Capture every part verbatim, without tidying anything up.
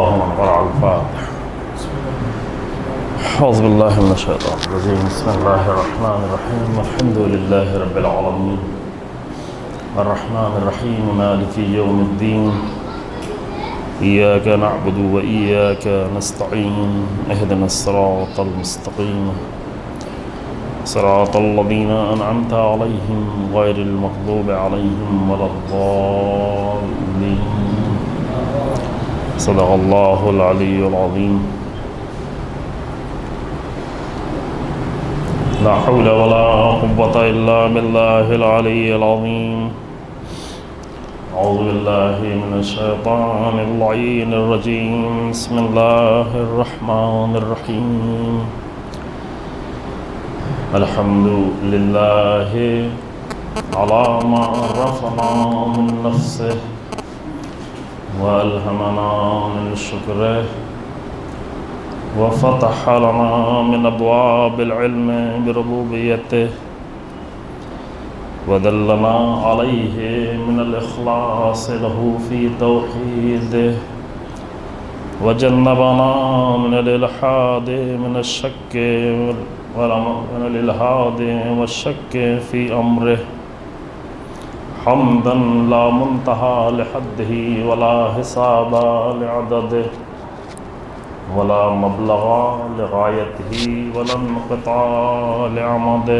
الله من قرأ الفاتحة. أعوذ بالله من الشيطان الرجيم. بسم الله الرحمن الرحيم. الحمد لله رب العالمين الرحمن الرحيم مالك يوم الدين إياك نعبد وإياك نستعين اهدنا الصراط المستقيم صراط الذين أنعمت عليهم غير المغضوب عليهم ولا الضالين. صدق الله العلي العظيم. لا حول ولا قوة إلا بالله العلي العظيم. أعوذ بالله من الشيطان اللعين الرجيم. بسم الله الرحمن الرحيم. الحمد لله على ما عرفنا من نفسه وألهمنا من شكره وفتح لنا من أبواب العلم بربوبيته ودلنا عليه من الإخلاص له في توحيده وجنبنا من الإلحاد من الشك من الإلحاد والشك في أمره حمدا لا منتهى لحده ولا حساب لعدده ولا مبلغ لغايته ولا انقطاع لعمده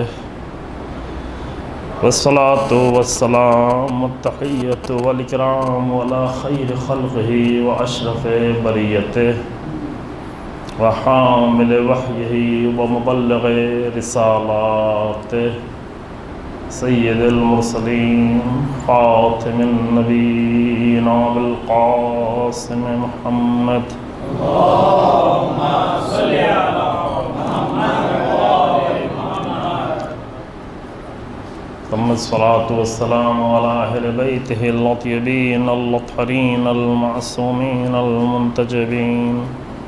والصلاة والسلام التحية والإكرام على خير خلقه وأشرف بريته وحامل وحيه ومبلغ رسالاته سيد المرسلين خاتم النبيين بالقاسم محمد اللهم صل على محمد وآل محمد. ثم الصلاة والسلام على أهل بيته الطيبين الطاهرين المعصومين المنتجبين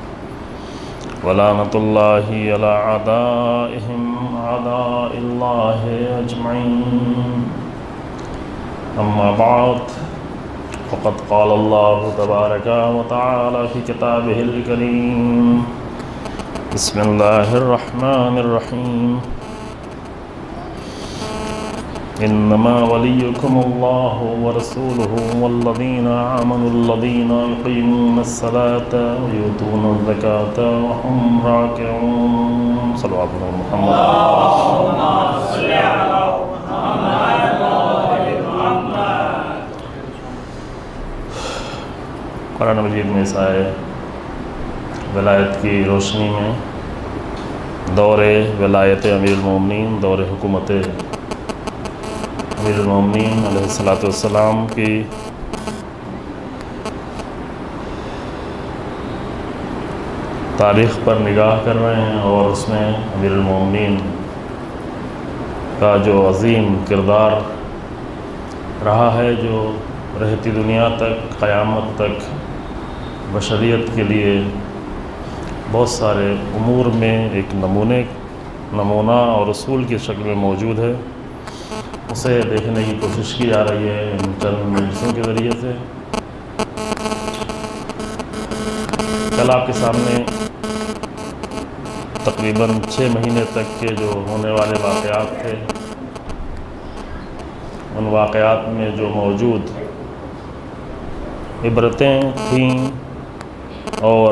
ولعنة الله على أعدائهم أعداء الله أجمعين. أما بعد فقد قال الله تبارك وتعالى في كتابه الكريم. بسم الله الرحمن الرحيم. إنما وليكم الله ورسوله والذين آمنوا الذين يقيمون الصلاة ويؤتون الزكاة وهم راكعون. صلوات الله محمد. اللهم صل على محمد وآل محمد. قرآن مجید میں اس آئے ولایت کی روشنی میں دور ولایت امیر المومنین، دور حکومت امیر المومنین علیہ الصلاۃ والسلام کی تاریخ پر نگاہ کر رہے ہیں، اور اس میں امیر المومنین کا جو عظیم کردار رہا ہے، جو رہتی دنیا تک قیامت تک بشریت کے لیے بہت سارے امور میں ایک نمونے نمونہ اور اصول کی شکل میں موجود ہے، اسے دیکھنے کی کوشش کی جا رہی ہے ان چند مجلسوں کے ذریعے سے۔ کل آپ کے سامنے تقریباً چھ مہینے تک کے جو ہونے والے واقعات تھے، ان واقعات میں جو موجود عبرتیں تھیں اور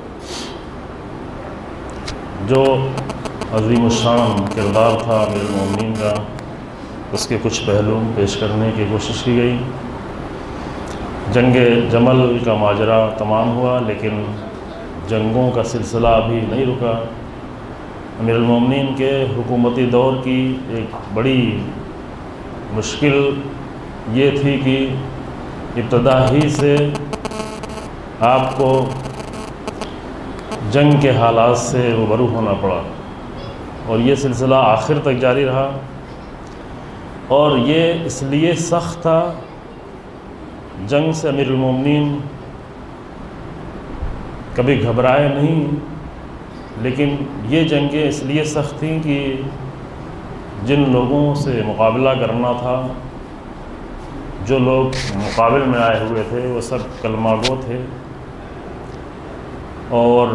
جو عظیم الشان کردار تھا امیر المومنین کا، اس کے کچھ پہلو پیش کرنے کی کوشش کی گئی۔ جنگ جمل کا ماجرا تمام ہوا، لیکن جنگوں کا سلسلہ ابھی نہیں رکا۔ امیر المومنین کے حکومتی دور کی ایک بڑی مشکل یہ تھی کہ ابتدا ہی سے آپ کو جنگ کے حالات سے روبرو ہونا پڑا، اور یہ سلسلہ آخر تک جاری رہا، اور یہ اس لیے سخت تھا، جنگ سے امیر المومنین کبھی گھبرائے نہیں، لیکن یہ جنگیں اس لیے سخت تھیں کہ جن لوگوں سے مقابلہ کرنا تھا، جو لوگ مقابل میں آئے ہوئے تھے، وہ سب کلمہ گو تھے، اور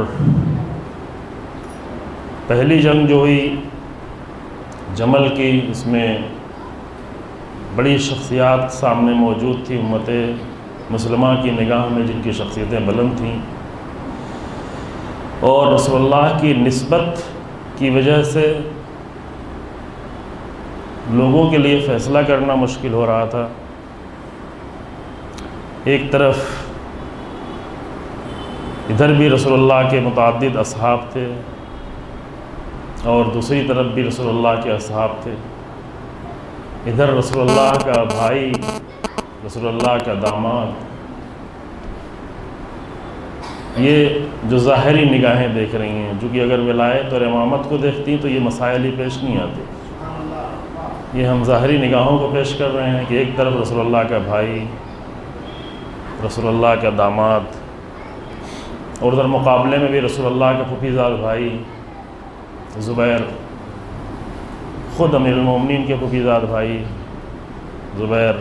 پہلی جنگ جو ہوئی جمل کی، اس میں بڑی شخصیات سامنے موجود تھی امت مسلمہ کی نگاہ میں، جن کی شخصیتیں بلند تھیں، اور رسول اللہ کی نسبت کی وجہ سے لوگوں کے لیے فیصلہ کرنا مشکل ہو رہا تھا۔ ایک طرف ادھر بھی رسول اللہ کے متعدد اصحاب تھے اور دوسری طرف بھی رسول اللہ کے اصحاب تھے۔ ادھر رسول اللہ کا بھائی، رسول اللہ کا داماد، یہ جو ظاہری نگاہیں دیکھ رہی ہیں، جو کہ اگر ولایت اور امامت کو دیکھتی تو یہ مسائل ہی پیش نہیں آتے۔ یہ ہم ظاہری نگاہوں کو پیش کر رہے ہیں کہ ایک طرف رسول اللہ کا بھائی، رسول اللہ کا داماد، اور ادھر مقابلے میں بھی رسول اللہ کا پھوپھی زاد بھائی زبیر، خود امیر المومنین کے پھوپھی زاد بھائی زبیر،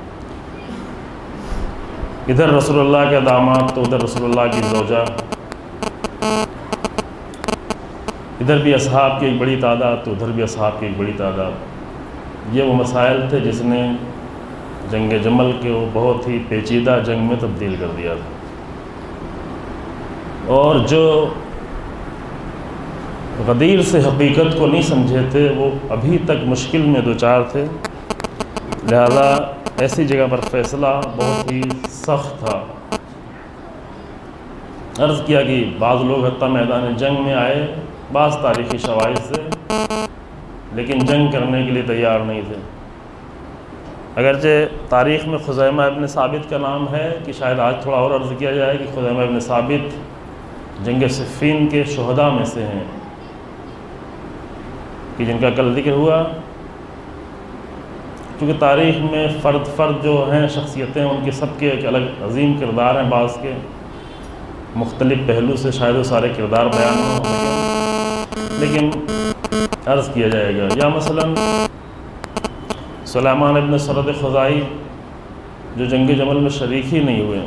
ادھر رسول اللہ کا داماد تو ادھر رسول اللہ کی زوجہ، ادھر بھی اصحاب کی ایک بڑی تعداد تو ادھر بھی اصحاب کی ایک بڑی تعداد۔ یہ وہ مسائل تھے جس نے جنگ جمل کو بہت ہی پیچیدہ جنگ میں تبدیل کر دیا تھا، اور جو غدیر سے حقیقت کو نہیں سمجھے تھے وہ ابھی تک مشکل میں دوچار تھے، لہذا ایسی جگہ پر فیصلہ بہت ہی سخت تھا۔ عرض کیا کہ بعض لوگ حتیٰ میدان جنگ میں آئے بعض تاریخی شواہد سے، لیکن جنگ کرنے کے لیے تیار نہیں تھے۔ اگرچہ تاریخ میں خزیمہ ابن ثابت کا نام ہے کہ شاید آج تھوڑا اور عرض کیا جائے کہ خزیمہ ابن ثابت جنگ صفین کے شہداء میں سے ہیں، کہ جن کا کل ذکر ہوا، کیونکہ تاریخ میں فرد فرد جو ہیں شخصیتیں ان کے سب کے ایک الگ عظیم کردار ہیں، بعض کے مختلف پہلو سے شاید وہ سارے کردار بیان نہ ہو سکیں، لیکن عرض کیا جائے گا۔ یا مثلاً سلیمان ابن سرد خزائی جو جنگ جمل میں شریک ہی نہیں ہوئے،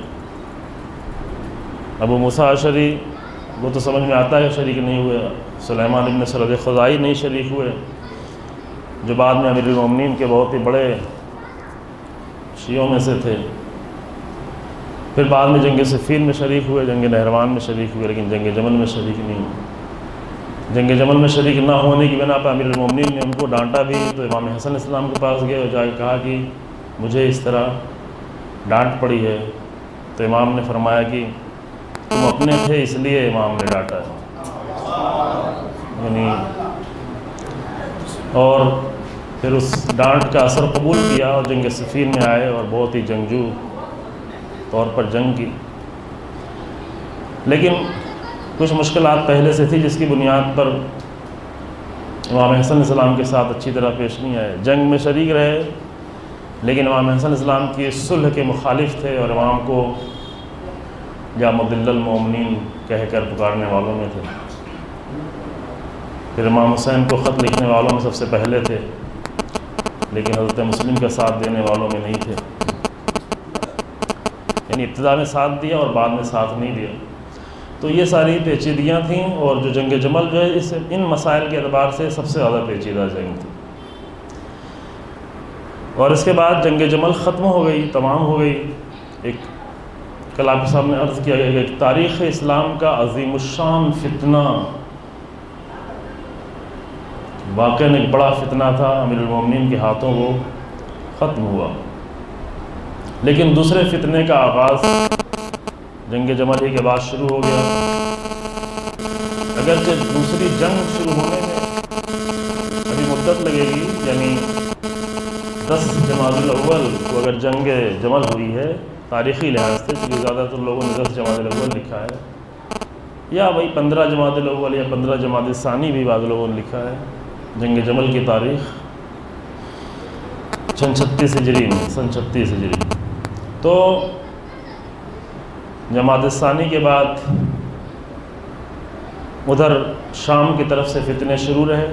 ابو موسیٰ اشعری وہ تو سمجھ میں آتا ہے شریک نہیں ہوئے، سلیمان ابن سرد خزائی نہیں شریک ہوئے، جو بعد میں امیر المومنین کے بہت ہی بڑے شیعوں میں سے تھے، پھر بعد میں جنگ صفین میں شریک ہوئے، جنگ نہروان میں شریک ہوئے، لیکن جنگ جمل میں شریک نہیں ہوئے۔ جنگ جمل میں شریک نہ ہونے کی بنا پر امیر المومنین نے ان کو ڈانٹا بھی، تو امام حسن اسلام کے پاس گئے اور جا کے کہا کہ مجھے اس طرح ڈانٹ پڑی ہے، تو امام نے فرمایا کہ تم اپنے تھے اس لیے امام نے ڈانٹا ہے، یعنی اور پھر اس ڈانٹ کا اثر قبول کیا اور جنگ صفین میں آئے اور بہت ہی جنگجو طور پر جنگ کی، لیکن کچھ مشکلات پہلے سے تھی جس کی بنیاد پر امام حسن السلام کے ساتھ اچھی طرح پیش نہیں آئے۔ جنگ میں شریک رہے لیکن امام حسن السلام کی صلح کے مخالف تھے اور امام کو یا مضل المومنین کہہ کر پکارنے والوں میں تھے۔ پھر امام حسین کو خط لکھنے والوں میں سب سے پہلے تھے، لیکن حضرت مسلم کا ساتھ دینے والوں میں نہیں تھے، یعنی ابتدا میں ساتھ دیا اور بعد میں ساتھ نہیں دیا۔ تو یہ ساری پیچیدگیاں تھیں، اور جو جنگ جمل جو ہے اس ان مسائل کے اعتبار سے سب سے زیادہ پیچیدہ جنگ تھی۔ اور اس کے بعد جنگ جمل ختم ہو گئی، تمام ہو گئی۔ ایک کل آپ کے سامنے عرض کیا گیا کہ ایک تاریخ اسلام کا عظیم الشان فتنہ، واقعاً ایک بڑا فتنہ تھا، امیر المومنین کے ہاتھوں وہ ختم ہوا، لیکن دوسرے فتنے کا آغاز جنگ جمل ہی کے بعد شروع ہو گیا۔ اگرچہ دوسری جنگ شروع ہونے میں ابھی مدت لگے گی، یعنی دس جمادی الاول کو اگر جنگ جمل ہوئی ہے تاریخی لحاظ سے، کیونکہ زیادہ تر لوگوں نے دس جمادی الاول لکھا ہے، یا بھائی پندرہ جمادی الاول یا پندرہ جمادی ثانی بھی بعض لوگوں نے لکھا ہے۔ جنگ جمل کی تاریخ سن چھتیس ہجری میں سن چھتیس ہجری تو جمادی ثانی کے بعد ادھر شام کی طرف سے فتنے شروع رہے۔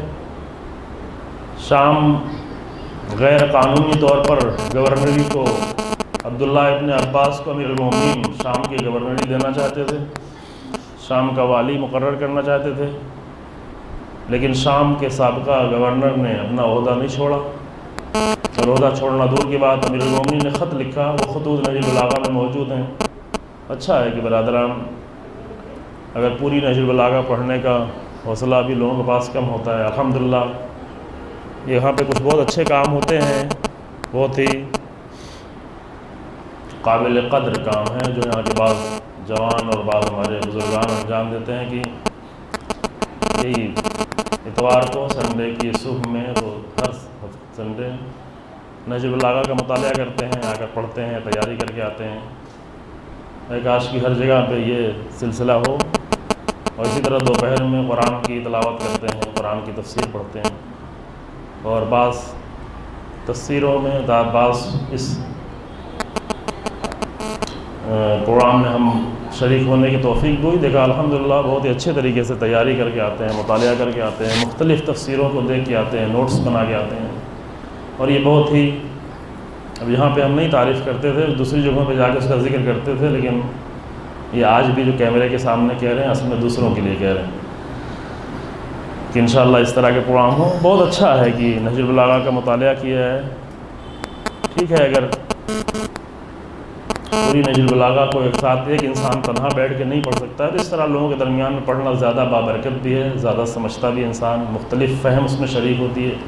شام غیر قانونی طور پر گورنری کو عبداللہ ابن عباس کو امیر المومنین شام کی گورنری دینا چاہتے تھے۔ شام کا والی مقرر کرنا چاہتے تھے، لیکن شام کے سابقہ گورنر نے اپنا عہدہ نہیں چھوڑا، اور عہدہ چھوڑنا دور کی بات، امیر المومنین نے خط لکھا، وہ خطوط نہج البلاغہ میں موجود ہیں۔ اچھا ہے کہ برادران اگر پوری نہج البلاغہ پڑھنے کا حوصلہ بھی لوگوں کے پاس کم ہوتا ہے، الحمدللہ یہاں پہ کچھ بہت اچھے کام ہوتے ہیں، بہت ہی قابل قدر کام ہیں جو یہاں کے بعض جوان اور بعض ہمارے بزرگان انجام دیتے ہیں، کہ یہی اتوار کو سنڈے کی صبح میں وہ ہر سنڈے نہج البلاغہ کا مطالعہ کرتے ہیں، آ کر پڑھتے ہیں، تیاری کر کے آتے ہیں۔ اے کاش کی ہر جگہ پہ یہ سلسلہ ہو، اور اسی طرح دوپہر میں قرآن کی تلاوت کرتے ہیں، قرآن کی تفسیر پڑھتے ہیں، اور بعض تفسیروں میں بعض اس پروگرام میں ہم شریک ہونے کی توفیق بھی دیکھا، الحمدللہ بہت ہی اچھے طریقے سے تیاری کر کے آتے ہیں، مطالعہ کر کے آتے ہیں، مختلف تفسیروں کو دیکھ کے آتے ہیں، نوٹس بنا کے آتے ہیں، اور یہ بہت ہی، اب یہاں پہ ہم نہیں تعریف کرتے تھے، دوسری جگہوں پہ جا کے اس کا ذکر کرتے تھے، لیکن یہ آج بھی جو کیمرے کے سامنے کہہ رہے ہیں اصل میں دوسروں کے لیے کہہ رہے ہیں کہ انشاءاللہ اس طرح کے پروگرام ہوں۔ بہت اچھا ہے کہ نہج البلاغہ کا مطالعہ کیا ہے، ٹھیک ہے اگر پوری نہج البلاغہ کو ایک ساتھ ایک انسان تنہا بیٹھ کے نہیں پڑھ سکتا ہے، تو اس طرح لوگوں کے درمیان میں پڑھنا زیادہ بابرکت بھی ہے، زیادہ سمجھتا بھی انسان، مختلف فہم اس میں شریک ہوتی ہے،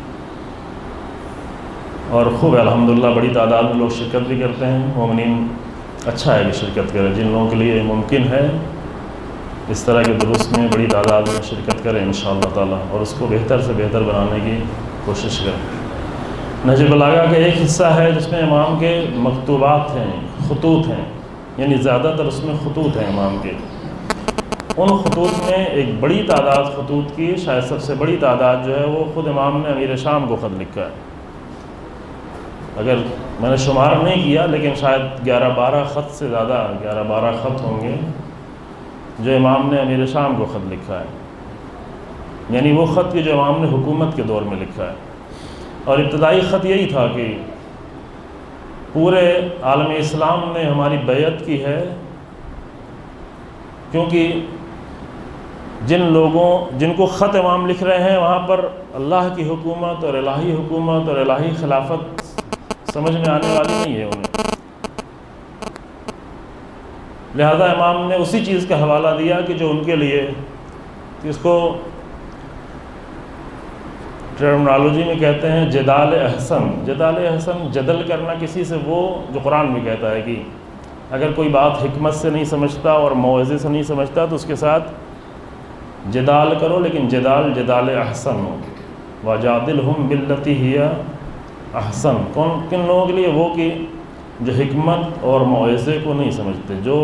اور خوب الحمدللہ بڑی تعداد میں لوگ شرکت بھی کرتے ہیں۔ مومنین اچھا ہے کہ شرکت کریں، جن لوگوں کے لیے ممکن ہے اس طرح کے دروس میں بڑی تعداد میں شرکت کریں انشاءاللہ تعالی، اور اس کو بہتر سے بہتر بنانے کی کوشش کریں۔ نہج البلاغہ کا ایک حصہ ہے جس میں امام کے مکتوبات ہیں، خطوط ہیں، یعنی زیادہ تر اس میں خطوط ہیں امام کے۔ ان خطوط میں ایک بڑی تعداد خطوط کی، شاید سب سے بڑی تعداد جو ہے وہ خود امام نے امیر شام کو خط لکھا ہے۔ اگر میں نے شمار نہیں کیا لیکن شاید گیارہ بارہ خط سے زیادہ گیارہ بارہ خط ہوں گے جو امام نے امیر شام کو خط لکھا ہے، یعنی وہ خط جو امام نے حکومت کے دور میں لکھا ہے۔ اور ابتدائی خط یہی تھا کہ پورے عالم اسلام نے ہماری بیعت کی ہے، کیونکہ جن لوگوں جن کو خط امام لکھ رہے ہیں وہاں پر اللہ کی حکومت اور الہی حکومت اور الہی خلافت سمجھ میں آنے والی نہیں ہے انہیں، لہذا امام نے اسی چیز کا حوالہ دیا کہ جو ان کے لیے، اس کو ٹرمنالوجی میں کہتے ہیں جدال احسن۔ جدال احسن جدل کرنا کسی سے، وہ جو قرآن بھی کہتا ہے کہ اگر کوئی بات حکمت سے نہیں سمجھتا اور موعظے سے نہیں سمجھتا تو اس کے ساتھ جدال کرو، لیکن جدال جدال احسن ہو، وَجَادِلْهُمْ بِالَّتِي هِيَ احسن۔ کون کن لوگوں کے لیے؟ وہ کہ جو حکمت اور موعظے کو نہیں سمجھتے، جو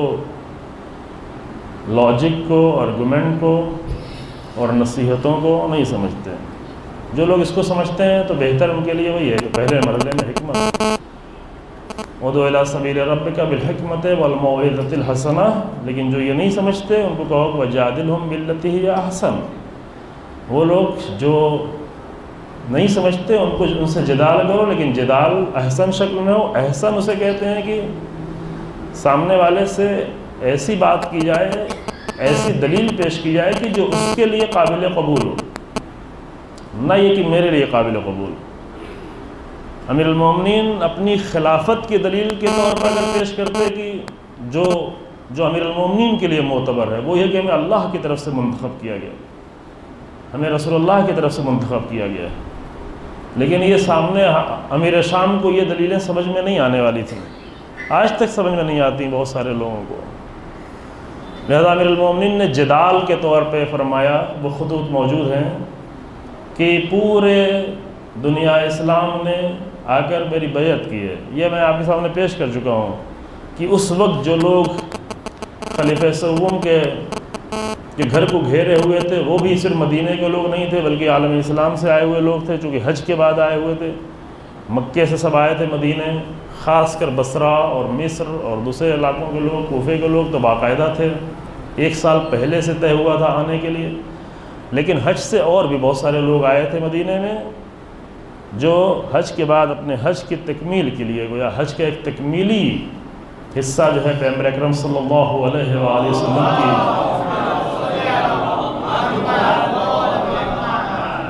لاجک کو، آرگومنٹ کو اور نصیحتوں کو نہیں سمجھتے۔ جو لوگ اس کو سمجھتے ہیں تو بہتر ان کے لیے وہی ہے کہ پہلے مرحلے میں حکمت، وَادْعُ إِلَىٰ سَبِيلِ رَبِّكَ بِالْحِكْمَةِ وَالْمَوْعِظَةِ الْحَسَنَةِ۔ لیکن جو یہ نہیں سمجھتے ان کو کہو کہ وَجَادِلْهُمْ بِالَّتِي هِيَ أَحْسَنُ۔ وہ لوگ جو نہیں سمجھتے ان کو ان سے جدال کرو، لیکن جدال احسن شکل میں ہو۔ احسن اسے کہتے ہیں کہ سامنے والے سے ایسی بات کی جائے، ایسی دلیل پیش کی جائے کہ جو اس کے لیے قابل قبول ہو، نہ یہ کہ میرے لیے قابل قبول۔ امیر المومنین اپنی خلافت کی دلیل کے طور پر اگر پیش کرتے کہ جو جو امیر المومنین کے لیے معتبر ہے وہ یہ کہ ہمیں اللہ کی طرف سے منتخب کیا گیا، ہمیں رسول اللہ کی طرف سے منتخب کیا گیا ہے، لیکن یہ سامنے امیر شام کو یہ دلیلیں سمجھ میں نہیں آنے والی تھیں، آج تک سمجھ میں نہیں آتی بہت سارے لوگوں کو، لہذا امیر المومنین نے جدال کے طور پہ فرمایا، وہ خطوط موجود ہیں کہ پورے دنیا اسلام نے آ کر میری بیعت کی ہے۔ یہ میں آپ کے سامنے پیش کر چکا ہوں کہ اس وقت جو لوگ خلیفہ سوم کے کے گھر کو گھیرے ہوئے تھے وہ بھی صرف مدینے کے لوگ نہیں تھے بلکہ عالم اسلام سے آئے ہوئے لوگ تھے، چونکہ حج کے بعد آئے ہوئے تھے، مکے سے سب آئے تھے مدینے، خاص کر بصرہ اور مصر اور دوسرے علاقوں کے لوگ، کوفے کے لوگ تو باقاعدہ تھے، ایک سال پہلے سے طے ہوا تھا آنے کے لیے، لیکن حج سے اور بھی بہت سارے لوگ آئے تھے مدینے میں جو حج کے بعد اپنے حج کی تکمیل کے لیے، گویا حج کا ایک تکمیلی حصہ جو ہے پیغمبر اکرم صلی اللہ علیہ وآلہ وسلم کی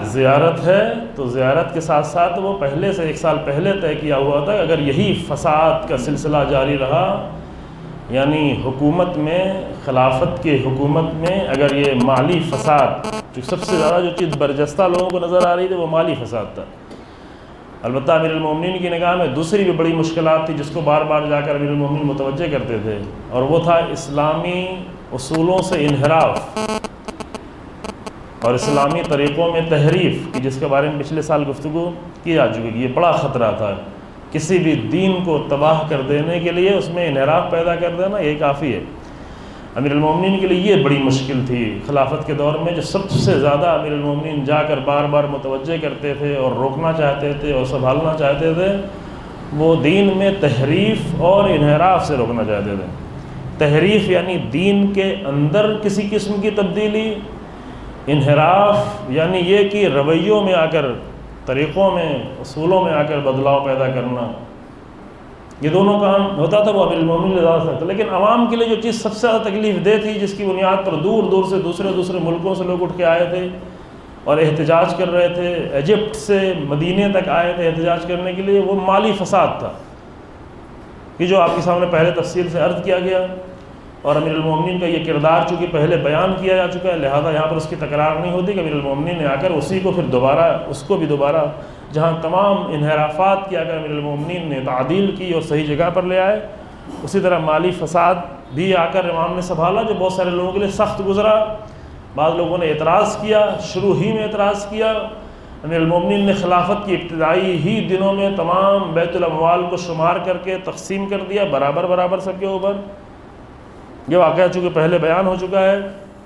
زیارت ہے تو زیارت کے ساتھ ساتھ وہ پہلے سے ایک سال پہلے طے کیا ہوا تھا، اگر یہی فساد کا سلسلہ جاری رہا، یعنی حکومت میں، خلافت کے حکومت میں اگر یہ مالی فساد، جو سب سے زیادہ جو چیز برجستہ لوگوں کو نظر آ رہی تھی وہ مالی فساد تھا۔ البتہ امیر المومنین کی نگاہ میں دوسری بھی بڑی مشکلات تھی جس کو بار بار جا کر امیر المومنین متوجہ کرتے تھے، اور وہ تھا اسلامی اصولوں سے انحراف اور اسلامی طریقوں میں تحریف، کہ جس کے بارے میں پچھلے سال گفتگو کی جا چکی ہے۔ یہ بڑا خطرہ تھا، کسی بھی دین کو تباہ کر دینے کے لیے اس میں انحراف پیدا کر دینا یہ کافی ہے۔ امیر المومنین کے لیے یہ بڑی مشکل تھی خلافت کے دور میں، جو سب سے زیادہ امیر المومنین جا کر بار بار متوجہ کرتے تھے اور روکنا چاہتے تھے اور سنبھالنا چاہتے تھے، وہ دین میں تحریف اور انحراف سے روکنا چاہتے تھے۔ تحریف یعنی دین کے اندر کسی قسم کی تبدیلی، انحراف یعنی یہ کہ رویوں میں آ کر، طریقوں میں، اصولوں میں آ کر بدلاؤ پیدا کرنا، یہ دونوں کام ہوتا تھا وہ امیر المومنین نے زیادہ تھا۔ لیکن عوام کے لیے جو چیز سب سے زیادہ تکلیف دہ تھی، جس کی بنیاد پر دور دور سے دوسرے دوسرے ملکوں سے لوگ اٹھ کے آئے تھے اور احتجاج کر رہے تھے، ایجپٹ سے مدینے تک آئے تھے احتجاج کرنے کے لیے، وہ مالی فساد تھا، کہ جو آپ کے سامنے پہلے تفصیل سے عرض کیا گیا، اور امیر المومنین کا یہ کردار چونکہ پہلے بیان کیا جا چکا ہے، لہذا یہاں پر اس کی تکرار نہیں ہوتی کہ امیر المومنین نے آ کر اسی کو پھر دوبارہ، اس کو بھی دوبارہ، جہاں تمام انحرافات کیا کر امیر المومنین نے تعدیل کی اور صحیح جگہ پر لے آئے، اسی طرح مالی فساد بھی آ کر امام نے سنبھالا، جو بہت سارے لوگوں کے لیے سخت گزرا۔ بعض لوگوں نے اعتراض کیا، شروع ہی میں اعتراض کیا۔ امیر المومنین نے خلافت کی ابتدائی ہی دنوں میں تمام بیت الاموال کو شمار کر کے تقسیم کر دیا برابر برابر سب کے اوپر۔ یہ واقعہ چونکہ پہلے بیان ہو چکا ہے،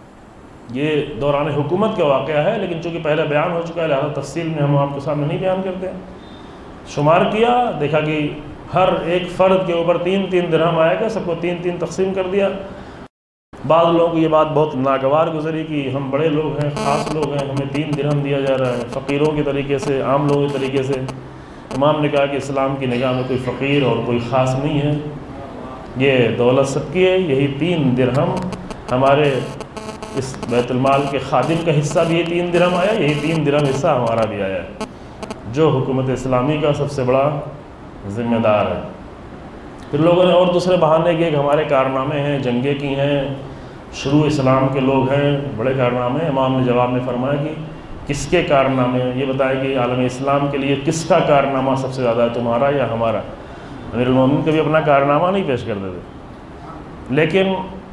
یہ دوران حکومت کا واقعہ ہے، لیکن چونکہ پہلے بیان ہو چکا ہے لہذا تفصیل میں ہم آپ کے سامنے نہیں بیان کرتے۔ شمار کیا، دیکھا کہ ہر ایک فرد کے اوپر تین تین درہم آئے گا، سب کو تین تین تقسیم کر دیا۔ بعض لوگوں کو یہ بات بہت ناگوار گزری کہ ہم بڑے لوگ ہیں، خاص لوگ ہیں، ہمیں تین درہم دیا جا رہا ہے، فقیروں کے طریقے سے، عام لوگوں کے طریقے سے۔ امام نے کہا کہ اسلام کی نگاہ میں کوئی فقیر اور کوئی خاص نہیں ہے، یہ دولت سب کی ہے، یہی تین درہم ہمارے اس بیت المال کے خادم کا حصہ بھی یہ تین درہم آیا، یہی تین درہم حصہ ہمارا بھی آیا ہے، جو حکومت اسلامی کا سب سے بڑا ذمہ دار ہے۔ پھر لوگوں نے اور دوسرے بہانے کیے کہ ہمارے کارنامے ہیں، جنگیں کی ہیں، شروع اسلام کے لوگ ہیں، بڑے کارنامے ہیں۔ امام نے جواب میں فرمایا کہ کس کے کارنامے ہیں، یہ بتائیں کہ عالم اسلام کے لیے کس کا کارنامہ سب سے زیادہ ہے، تمہارا یا ہمارا؟ امیر المومنین کبھی اپنا کارنامہ نہیں پیش کرتے تھے، لیکن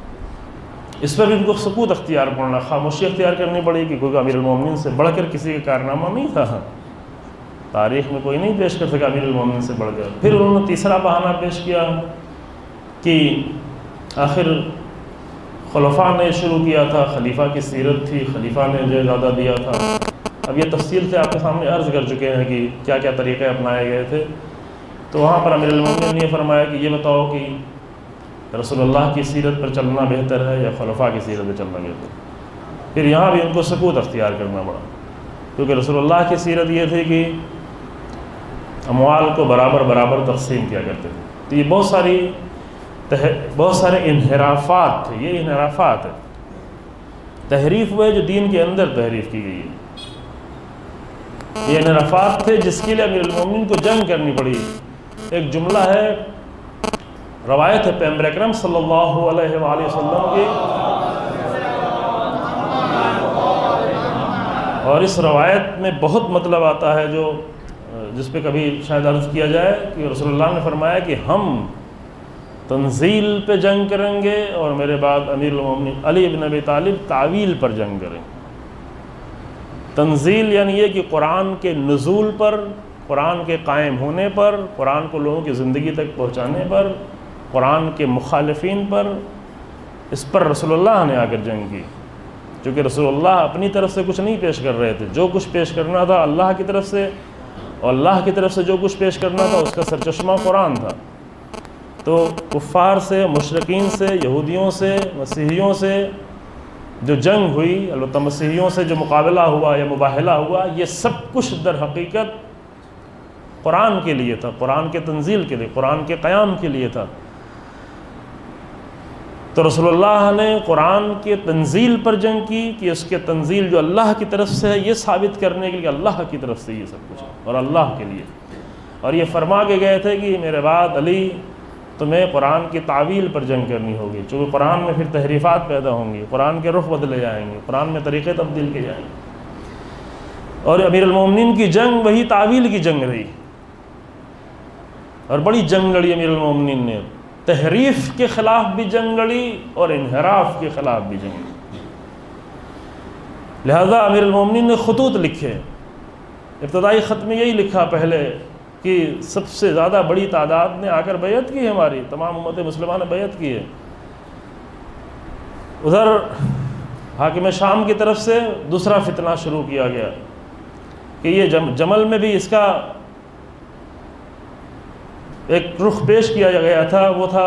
اس پر بھی ان کو سکوت اختیار کرنا، خاموشی اختیار کرنی پڑی کہ کوئی امیر المومنین سے بڑھ کر کسی کا کارنامہ نہیں تھا، تاریخ میں کوئی نہیں پیش کر سکا امیر المومنین سے بڑھ کر۔ پھر انہوں نے تیسرا بہانہ پیش کیا کہ آخر خلفاء نے شروع کیا تھا، خلیفہ کی سیرت تھی، خلیفہ نے جو زیادہ دیا تھا۔ اب یہ تفصیل سے آپ کے سامنے عرض کر چکے ہیں کہ کیا کیا طریقے اپنائے گئے تھے۔ تو وہاں پر امیر المومنین نے فرمایا کہ یہ بتاؤ کہ رسول اللہ کی سیرت پر چلنا بہتر ہے یا خلفاء کی سیرت پر چلنا بہتر ہے؟ پھر یہاں بھی ان کو سکوت اختیار کرنا پڑا، کیونکہ رسول اللہ کی سیرت یہ تھی کہ اموال کو برابر برابر تقسیم کیا کرتے تھے۔ تو یہ بہت ساری بہت سارے انحرافات تھے، یہ انحرافات ہے، تحریف وہ ہے جو دین کے اندر تحریف کی گئی ہے، یہ انحرافات تھے جس کے لیے امیر المومنین کو جنگ کرنی پڑی۔ ایک جملہ ہے، روایت ہے پیغمبر اکرم صلی اللہ علیہ وآلہ وسلم کی، اور اس روایت میں بہت مطلب آتا ہے جو جس پہ کبھی شاید عرض کیا جائے کہ رسول اللہ نے فرمایا کہ ہم تنزیل پہ جنگ کریں گے اور میرے بعد امیر المومنین علی بن ابی طالب تعویل پر جنگ کریں گے۔ تنزیل یعنی یہ کہ قرآن کے نزول پر، قرآن کے قائم ہونے پر، قرآن کو لوگوں کی زندگی تک پہنچانے پر، قرآن کے مخالفین پر، اس پر رسول اللہ نے آ کر جنگ کی، چونکہ رسول اللہ اپنی طرف سے کچھ نہیں پیش کر رہے تھے، جو کچھ پیش کرنا تھا اللہ کی طرف سے، اور اللہ کی طرف سے جو کچھ پیش کرنا تھا اس کا سرچشمہ قرآن تھا۔ تو کفار سے، مشرکین سے، یہودیوں سے، مسیحیوں سے جو جنگ ہوئی، البتہ مسیحیوں سے جو مقابلہ ہوا یا مباہلہ ہوا، یہ سب کچھ در حقیقت قرآن کے لیے تھا، قرآن کے تنزیل کے لیے، قرآن کے قیام کے لیے تھا۔ تو رسول اللہ نے قرآن کے تنزیل پر جنگ کی کہ اس کے تنزیل جو اللہ کی طرف سے ہے یہ ثابت کرنے کے لیے اللہ کی طرف سے یہ سب کچھ ہے اور اللہ کے لیے. اور یہ فرما کے گئے تھے کہ میرے بعد علی تمہیں قرآن کی تعویل پر جنگ کرنی ہوگی، چونکہ قرآن میں پھر تحریفات پیدا ہوں گی، قرآن کے رخ بدلے جائیں گے، قرآن میں طریقے تبدیل کیے جائیں گے. اور امیر المومنین کی جنگ وہی تعویل کی جنگ رہی اور بڑی جنگ لڑی امیر المومنین نے، تحریف کے خلاف بھی جنگ لڑی اور انحراف کے خلاف بھی جنگ لڑی. لہذا امیر المومنین نے خطوط لکھے. ابتدائی خط میں یہی لکھا پہلے کہ سب سے زیادہ بڑی تعداد نے آ کر بیعت کی ہے، ہماری تمام امت مسلمہ نے بیعت کی ہے. ادھر حاکم شام کی طرف سے دوسرا فتنہ شروع کیا گیا کہ یہ جمل میں بھی اس کا ایک رخ پیش کیا گیا تھا، وہ تھا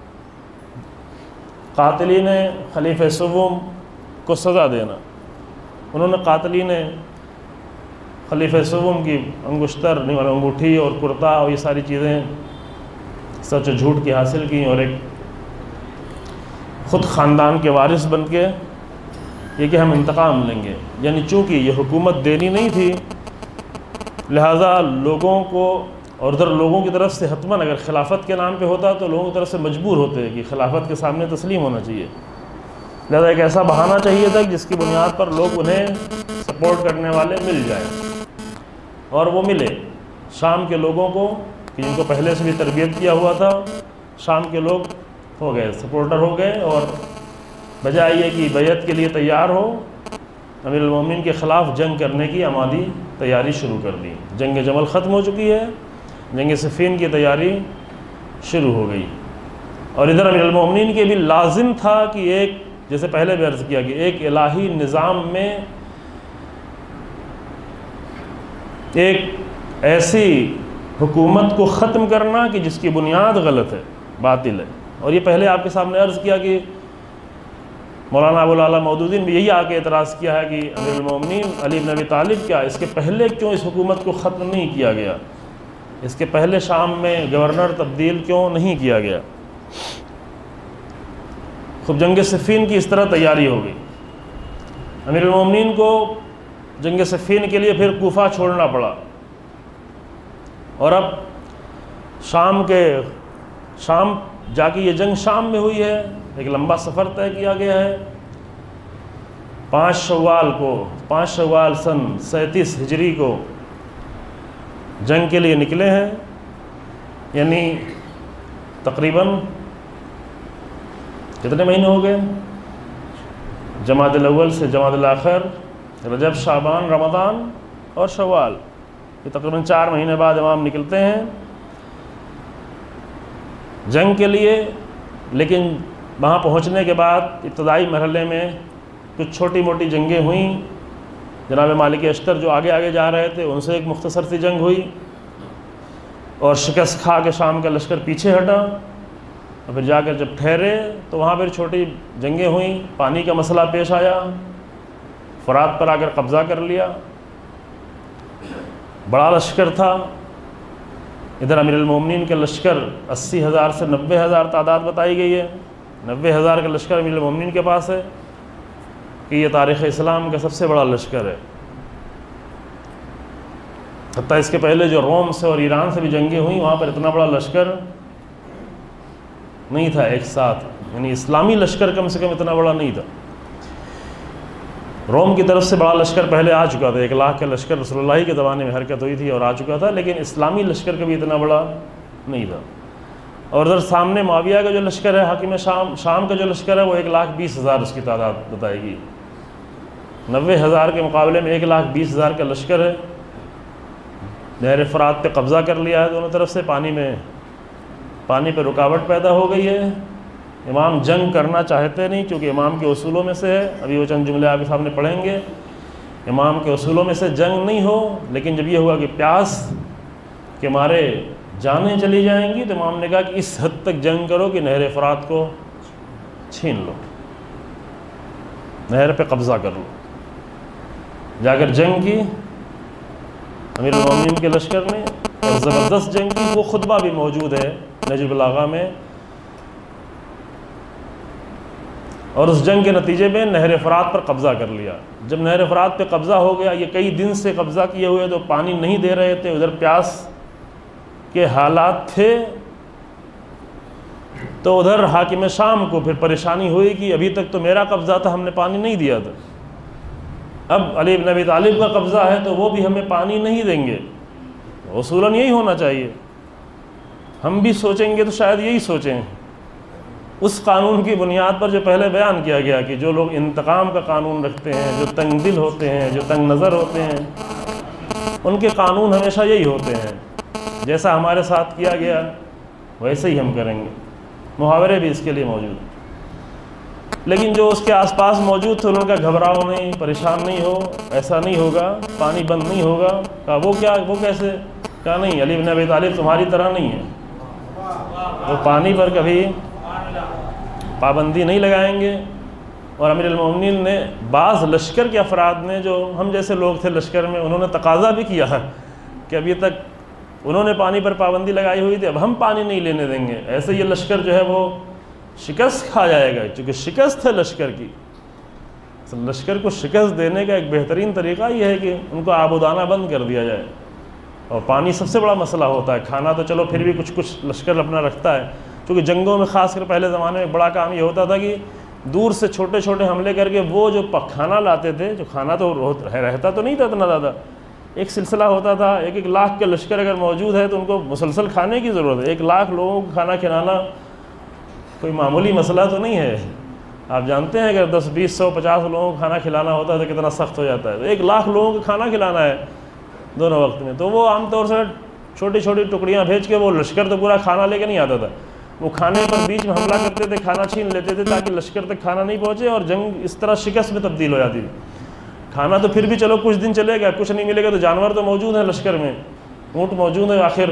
قاتلین خلیفہ سوم کو سزا دینا. انہوں نے قاتلین خلیفہ سوم کی انگشتر انگوٹھی اور کرتا اور یہ ساری چیزیں سچ و جھوٹ کی حاصل کی اور ایک خود خاندان کے وارث بن کے یہ کہ ہم انتقام لیں گے. یعنی چونکہ یہ حکومت دینی نہیں تھی لہٰذا لوگوں کو، اور ادھر لوگوں کی طرف سے حتماً اگر خلافت کے نام پہ ہوتا تو لوگوں کی طرف سے مجبور ہوتے کہ خلافت کے سامنے تسلیم ہونا چاہیے. لہذا ایک ایسا بہانہ چاہیے تھا جس کی بنیاد پر لوگ انہیں سپورٹ کرنے والے مل جائیں، اور وہ ملے شام کے لوگوں کو کہ جن کو پہلے سے بھی تربیت کیا ہوا تھا. شام کے لوگ ہو گئے سپورٹر ہو گئے اور بجائے یہ کہ بیعت کے لیے تیار ہو، امیر المومنین کے خلاف جنگ کرنے کی آمادی تیاری شروع کر دی. جنگ جمل ختم ہو چکی ہے، جنگ صفین کی تیاری شروع ہو گئی. اور ادھر امیر المومنین کے بھی لازم تھا کہ ایک، جیسے پہلے بھی عرض کیا کہ ایک الہی نظام میں ایک ایسی حکومت کو ختم کرنا کہ جس کی بنیاد غلط ہے، باطل ہے. اور یہ پہلے آپ کے سامنے عرض کیا کہ مولانا ابو العلا مودودی نے بھی یہی آ کے اعتراض کیا ہے کہ امیر المومنین علی بن ابی طالب کیا اس کے پہلے کیوں اس حکومت کو ختم نہیں کیا گیا، اس کے پہلے شام میں گورنر تبدیل کیوں نہیں کیا گیا. خب جنگ صفین کی اس طرح تیاری ہو گئی. امیر المومنین کو جنگ صفین کے لیے پھر کوفہ چھوڑنا پڑا اور اب شام کے شام جا کے یہ جنگ شام میں ہوئی ہے. ایک لمبا سفر طے کیا گیا ہے. پانچ شوال کو پانچ شوال سن سینتیس ہجری کو جنگ کے لیے نکلے ہیں، یعنی تقریباً کتنے مہینے ہو گئے؟ جمادی الاول سے جمادی الاخر، رجب، شعبان، رمضان اور شوال، یہ تقریباً چار مہینے بعد امام نکلتے ہیں جنگ کے لیے. لیکن وہاں پہنچنے کے بعد ابتدائی مرحلے میں کچھ چھوٹی موٹی جنگیں ہوئیں. جناب مالک اشتر جو آگے آگے جا رہے تھے ان سے ایک مختصر سی جنگ ہوئی اور شکست کھا کے شام کا لشکر پیچھے ہٹا. اور پھر جا کر جب ٹھہرے تو وہاں پھر چھوٹی جنگیں ہوئیں. پانی کا مسئلہ پیش آیا، فرات پر آ کر قبضہ کر لیا. بڑا لشکر تھا. ادھر امیر المومنین کے لشکر اسی ہزار سے نبے ہزار تعداد بتائی گئی ہے. نبے ہزار کا لشکر امیر المومنین کے پاس ہے کہ یہ تاریخ اسلام کا سب سے بڑا لشکر ہے. حتیٰ اس کے پہلے جو روم سے اور ایران سے بھی جنگیں ہوئیں وہاں پر اتنا بڑا لشکر نہیں تھا ایک ساتھ، یعنی اسلامی لشکر کم سے کم اتنا بڑا نہیں تھا. روم کی طرف سے بڑا لشکر پہلے آ چکا تھا، ایک لاکھ کا لشکر رسول اللہ کے زمانے میں حرکت ہوئی تھی اور آ چکا تھا، لیکن اسلامی لشکر کبھی اتنا بڑا نہیں تھا. اور ادھر سامنے معاویہ کا جو لشکر ہے، حاکم شام شام کا جو لشکر ہے، وہ ایک لاکھ بیس ہزار اس کی تعداد بتائے گی. نوے ہزار کے مقابلے میں ایک لاکھ بیس ہزار کا لشکر ہے. نہر فرات پہ قبضہ کر لیا ہے دونوں طرف سے. پانی میں پانی پہ رکاوٹ پیدا ہو گئی ہے. امام جنگ کرنا چاہتے نہیں چونکہ امام کے اصولوں میں سے ہے. ابھی وہ چند جملے آپ کے سامنے پڑھیں گے. امام کے اصولوں میں سے جنگ نہیں ہو، لیکن جب یہ ہوا کہ پیاس کے مارے جانیں چلی جائیں گی تو امام نے کہا کہ اس حد تک جنگ کرو کہ نہر فرات کو چھین لو، نہر پہ قبضہ کر لو. جا کر جنگ کی امیر المومنین کے لشکر نے اور زبردست جنگ کی. وہ خطبہ بھی موجود ہے نہج البلاغہ میں اور اس جنگ کے نتیجے میں نہر فرات پر قبضہ کر لیا۔ جب نہر فرات پہ قبضہ ہو گیا، یہ کئی دن سے قبضہ کیے ہوئے تو پانی نہیں دے رہے تھے، ادھر پیاس کے حالات تھے، تو ادھر حاکم شام کو پھر پریشانی ہوئی کہ ابھی تک تو میرا قبضہ تھا، ہم نے پانی نہیں دیا تھا، اب علی بن ابی طالب کا قبضہ ہے تو وہ بھی ہمیں پانی نہیں دیں گے۔ اصولاً یہی ہونا چاہیے، ہم بھی سوچیں گے تو شاید یہی سوچیں، اس قانون کی بنیاد پر جو پہلے بیان کیا گیا کہ جو لوگ انتقام کا قانون رکھتے ہیں، جو تنگ دل ہوتے ہیں، جو تنگ نظر ہوتے ہیں، ان کے قانون ہمیشہ یہی ہوتے ہیں، جیسا ہمارے ساتھ کیا گیا ویسے ہی ہم کریں گے۔ محاورے بھی اس کے لیے موجود ہیں، لیکن جو اس کے آس پاس موجود تھے انہوں نے کہا گھبراؤ نہیں، پریشان نہیں ہو، ایسا نہیں ہوگا، پانی بند نہیں ہوگا۔ کہا وہ کیا، وہ کیسے؟ کہا نہیں، علی بن ابی طالب تمہاری طرح نہیں ہے، وہ پانی پر کبھی پابندی نہیں لگائیں گے۔ اور امیر المومنین نے بعض لشکر کے افراد نے، جو ہم جیسے لوگ تھے لشکر میں، انہوں نے تقاضا بھی کیا ہے کہ ابھی تک انہوں نے پانی پر پابندی لگائی ہوئی تھی، اب ہم پانی نہیں لینے دیں گے، ایسے یہ لشکر جو ہے وہ شکست کھا جائے گا، چونکہ شکست ہے لشکر کی۔ لشکر کو شکست دینے کا ایک بہترین طریقہ یہ ہے کہ ان کو آب و دانہ بند کر دیا جائے، اور پانی سب سے بڑا مسئلہ ہوتا ہے۔ کھانا تو چلو پھر بھی کچھ کچھ لشکر اپنا رکھتا ہے، کیونکہ جنگوں میں خاص کر پہلے زمانے میں بڑا کام یہ ہوتا تھا کہ دور سے چھوٹے چھوٹے حملے کر کے وہ جو کھانا لاتے تھے، جو کھانا تو رہتا تو نہیں تھا اتنا زیادہ، ایک سلسلہ ہوتا تھا، ایک ایک لاکھ کا لشکر اگر موجود ہے تو ان کو مسلسل کھانے کی ضرورت ہے۔ ایک لاکھ لوگوں کو کھانا کھلانا کوئی معمولی مسئلہ تو نہیں ہے، آپ جانتے ہیں اگر دس بیس سو پچاس لوگوں کو کھانا کھلانا ہوتا ہے تو کتنا سخت ہو جاتا ہے۔ ایک لاکھ لوگوں کو کھانا کھلانا ہے دونوں وقت میں، تو وہ عام طور سے چھوٹی چھوٹی ٹکڑیاں بھیج کے، وہ لشکر تو پورا کھانا لے کے نہیں آتا تھا، وہ کھانے پر بیچ میں حملہ کرتے تھے، کھانا چھین لیتے تھے تاکہ لشکر تک کھانا نہیں پہنچے، اور جنگ اس طرح شکست میں تبدیل ہو جاتی تھی۔ کھانا تو پھر بھی چلو کچھ دن چلے گا، کچھ نہیں ملے گا تو جانور تو موجود ہیں لشکر میں، اونٹ موجود ہیں، آخر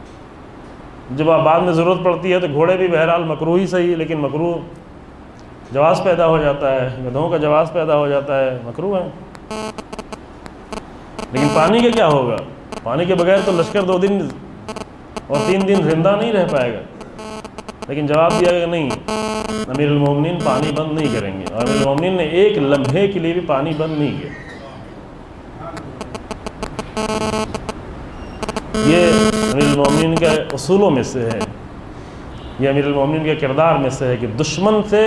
جب بعد میں ضرورت پڑتی ہے تو گھوڑے بھی بہرحال مکروہ ہی صحیح، لیکن مکروہ جواز پیدا ہو جاتا ہے، گدھوں کا جواز پیدا ہو جاتا ہے، مکروہ ہے۔ لیکن پانی کا کیا ہوگا؟ پانی کے بغیر تو لشکر دو دن اور تین دن زندہ نہیں رہ پائے گا، لیکن جواب دیا کہ نہیں، امیر المومنین پانی بند نہیں کریں گے، اور امیر المومنین نے ایک لمحے کے لیے بھی پانی بند نہیں کیا۔ یہ امیر المومنین کے اصولوں میں سے ہے، یہ امیر المومنین کے کردار میں سے ہے کہ دشمن سے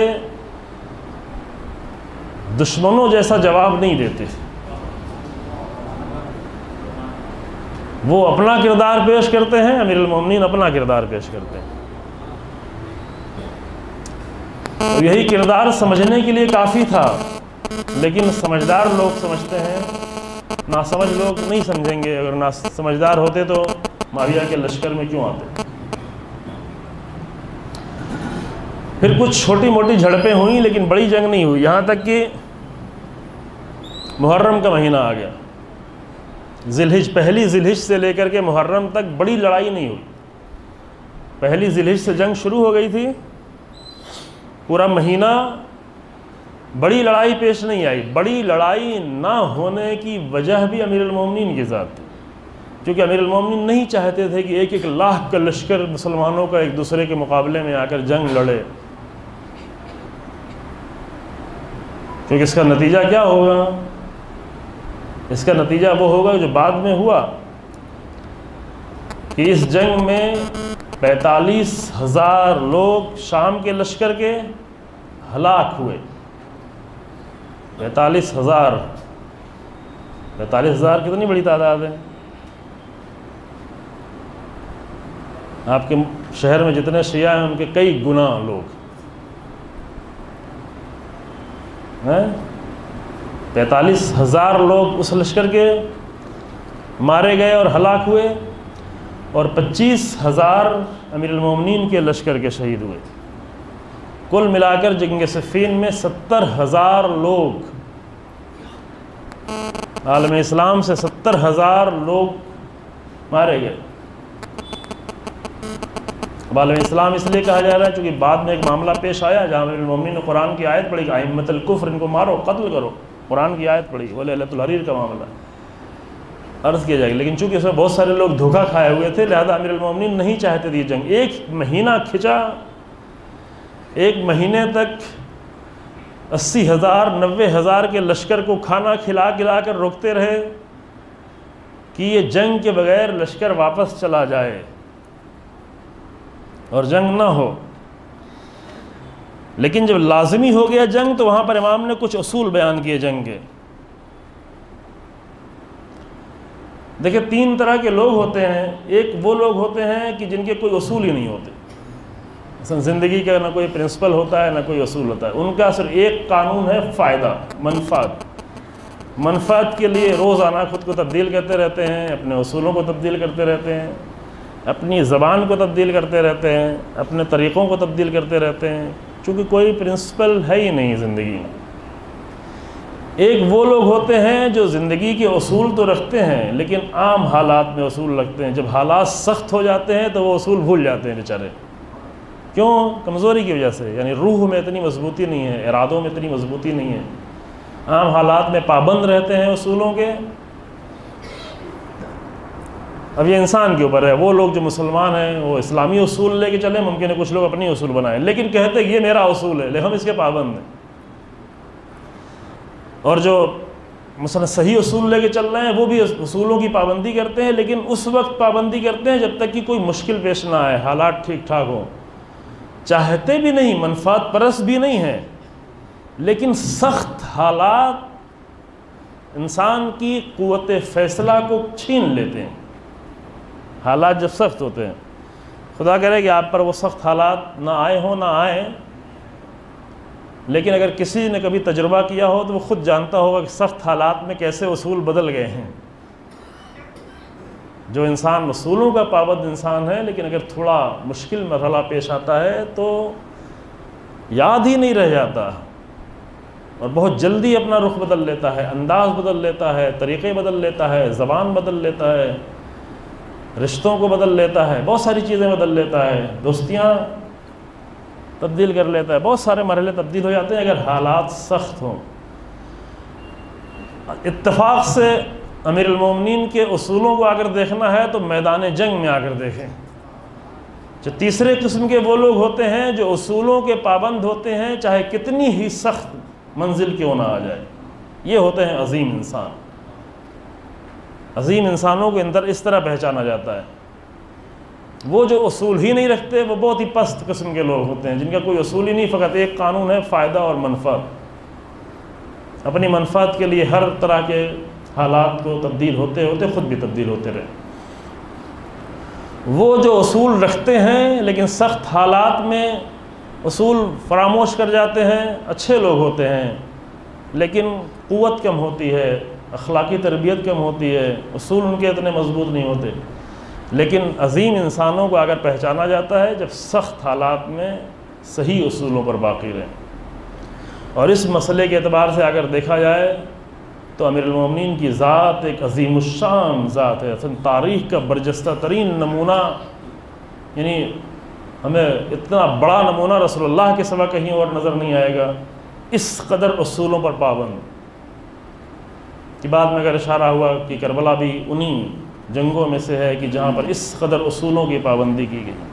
دشمنوں جیسا جواب نہیں دیتے، وہ اپنا کردار پیش کرتے ہیں، امیر المومنین اپنا کردار پیش کرتے ہیں، اور یہی کردار سمجھنے کے لیے کافی تھا، لیکن سمجھدار لوگ سمجھتے ہیں، ناسمجھ لوگ نہیں سمجھیں گے۔ اگر نا سمجھدار ہوتے تو معاویہ کے لشکر میں کیوں آتے؟ پھر کچھ چھوٹی موٹی جھڑپیں ہوئیں لیکن بڑی جنگ نہیں ہوئی، یہاں تک کہ محرم کا مہینہ آ گیا، ذی الحج، پہلی ذی الحج سے لے کر کے محرم تک بڑی لڑائی نہیں ہوئی۔ پہلی ذی الحج سے جنگ شروع ہو گئی تھی، پورا مہینہ بڑی لڑائی پیش نہیں آئی۔ بڑی لڑائی نہ ہونے کی وجہ بھی امیر المومنین کی ذات تھی، کیونکہ امیر المومنین نہیں چاہتے تھے کہ ایک ایک لاکھ کا لشکر مسلمانوں کا ایک دوسرے کے مقابلے میں آ کر جنگ لڑے، کیونکہ اس کا نتیجہ کیا ہوگا؟ اس کا نتیجہ وہ ہوگا جو بعد میں ہوا کہ اس جنگ میں پینتالیس ہزار لوگ شام کے لشکر کے ہلاک ہوئے۔ پینتالیس ہزار پینتالیس ہزار کتنی بڑی تعداد ہے؟ آپ کے شہر میں جتنے شیعہ ہیں ان کے کئی گنا لوگ ہیں۔ پینتالیس ہزار لوگ اس لشکر کے مارے گئے اور ہلاک ہوئے، اور پچیس ہزار امیر المومنین کے لشکر کے شہید ہوئے۔ کل ملا کر جنگ صفین میں ستر ہزار لوگ، عالم اسلام سے ستر ہزار لوگ مارے گئے۔ اب عالم اسلام اس لیے کہا جا رہا ہے چونکہ بعد میں ایک معاملہ پیش آیا جہاں امیر المومنین نے قرآن کی آیت پڑھی کہ ائمۃ الکفر، ان کو مارو، قتل کرو، قرآن کی آیت پڑھی، وہ لیلۃ الحریر کا معاملہ عرض کیا جائے گا۔ لیکن چونکہ اس میں بہت سارے لوگ دھوکہ کھائے ہوئے تھے، لہذا امیر المومنین نہیں چاہتے تھے یہ جنگ۔ ایک مہینہ کھچا، ایک مہینے تک اسی ہزار نوے ہزار کے لشکر کو کھانا کھلا کھلا کر روکتے رہے کہ یہ جنگ کے بغیر لشکر واپس چلا جائے اور جنگ نہ ہو. لیکن جب لازمی ہو گیا جنگ تو وہاں پر امام نے کچھ اصول بیان کیے جنگ کے. دیکھیں تین طرح کے لوگ ہوتے ہیں. ایک وہ لوگ ہوتے ہیں کہ جن کے کوئی اصول ہی نہیں ہوتے, مثلا زندگی کا نہ کوئی پرنسپل ہوتا ہے نہ کوئی اصول ہوتا ہے. ان کا صرف ایک قانون ہے فائدہ, منفعت. منفعت کے لیے روزانہ خود کو تبدیل کرتے رہتے ہیں, اپنے اصولوں کو تبدیل کرتے رہتے ہیں, اپنی زبان کو تبدیل کرتے رہتے ہیں, اپنے طریقوں کو تبدیل کرتے رہتے ہیں, چونکہ کوئی پرنسپل ہے ہی نہیں زندگی میں. ایک وہ لوگ ہوتے ہیں جو زندگی کے اصول تو رکھتے ہیں لیکن عام حالات میں اصول رکھتے ہیں. جب حالات سخت ہو جاتے ہیں تو وہ اصول بھول جاتے ہیں بیچارے. کیوں؟ کمزوری کی وجہ سے. یعنی روح میں اتنی مضبوطی نہیں ہے, ارادوں میں اتنی مضبوطی نہیں ہے, عام حالات میں پابند رہتے ہیں اصولوں کے. اب یہ انسان کے اوپر ہے. وہ لوگ جو مسلمان ہیں وہ اسلامی اصول لے کے چلیں, ممکن ہے کچھ لوگ اپنی اصول بنائیں لیکن کہتے ہیں یہ میرا اصول ہے لیکن ہم اس کے پابند ہیں. اور جو مثلا صحیح اصول لے کے چل رہے ہیں وہ بھی اصولوں کی پابندی کرتے ہیں لیکن اس وقت پابندی کرتے ہیں جب تک کہ کوئی مشکل پیش نہ آئے, حالات ٹھیک ٹھاک ہوں. چاہتے بھی نہیں, منفعت پرست بھی نہیں ہیں, لیکن سخت حالات انسان کی قوت فیصلہ کو چھین لیتے ہیں. حالات جب سخت ہوتے ہیں, خدا کرے کہ آپ پر وہ سخت حالات نہ آئے ہوں نہ آئیں, لیکن اگر کسی نے کبھی تجربہ کیا ہو تو وہ خود جانتا ہوگا کہ سخت حالات میں کیسے اصول بدل گئے ہیں. جو انسان اصولوں کا پابند انسان ہے لیکن اگر تھوڑا مشکل مرحلہ پیش آتا ہے تو یاد ہی نہیں رہ جاتا اور بہت جلدی اپنا رخ بدل لیتا ہے, انداز بدل لیتا ہے, طریقے بدل لیتا ہے, زبان بدل لیتا ہے, رشتوں کو بدل لیتا ہے, بہت ساری چیزیں بدل لیتا ہے, دوستیاں تبدیل کر لیتا ہے. بہت سارے مرحلے تبدیل ہو جاتے ہیں اگر حالات سخت ہوں. اتفاق سے امیر المومنین کے اصولوں کو اگر دیکھنا ہے تو میدان جنگ میں آ کر دیکھیں. جو تیسرے قسم کے وہ لوگ ہوتے ہیں جو اصولوں کے پابند ہوتے ہیں چاہے کتنی ہی سخت منزل کیوں نہ آ جائے, یہ ہوتے ہیں عظیم انسان. عظیم انسانوں کے اندر اس طرح پہچانا جاتا ہے. وہ جو اصول ہی نہیں رکھتے وہ بہت ہی پست قسم کے لوگ ہوتے ہیں جن کا کوئی اصول ہی نہیں, فقط ایک قانون ہے فائدہ اور منفعت. اپنی منفعت کے لیے ہر طرح کے حالات کو تبدیل ہوتے ہوتے خود بھی تبدیل ہوتے رہے. وہ جو اصول رکھتے ہیں لیکن سخت حالات میں اصول فراموش کر جاتے ہیں, اچھے لوگ ہوتے ہیں لیکن قوت کم ہوتی ہے, اخلاقی تربیت کم ہوتی ہے, اصول ان کے اتنے مضبوط نہیں ہوتے. لیکن عظیم انسانوں کو اگر پہچانا جاتا ہے جب سخت حالات میں صحیح اصولوں پر باقی رہیں. اور اس مسئلے کے اعتبار سے اگر دیکھا جائے تو امیر المومنین کی ذات ایک عظیم الشان ذات ہے. اصل تاریخ کا برجستہ ترین نمونہ, یعنی ہمیں اتنا بڑا نمونہ رسول اللہ کے سوا کہیں اور نظر نہیں آئے گا, اس قدر اصولوں پر پابند. کہ بعد میں اگر اشارہ ہوا کہ کربلا بھی انہی جنگوں میں سے ہے کہ جہاں پر اس قدر اصولوں کی پابندی کی گئی.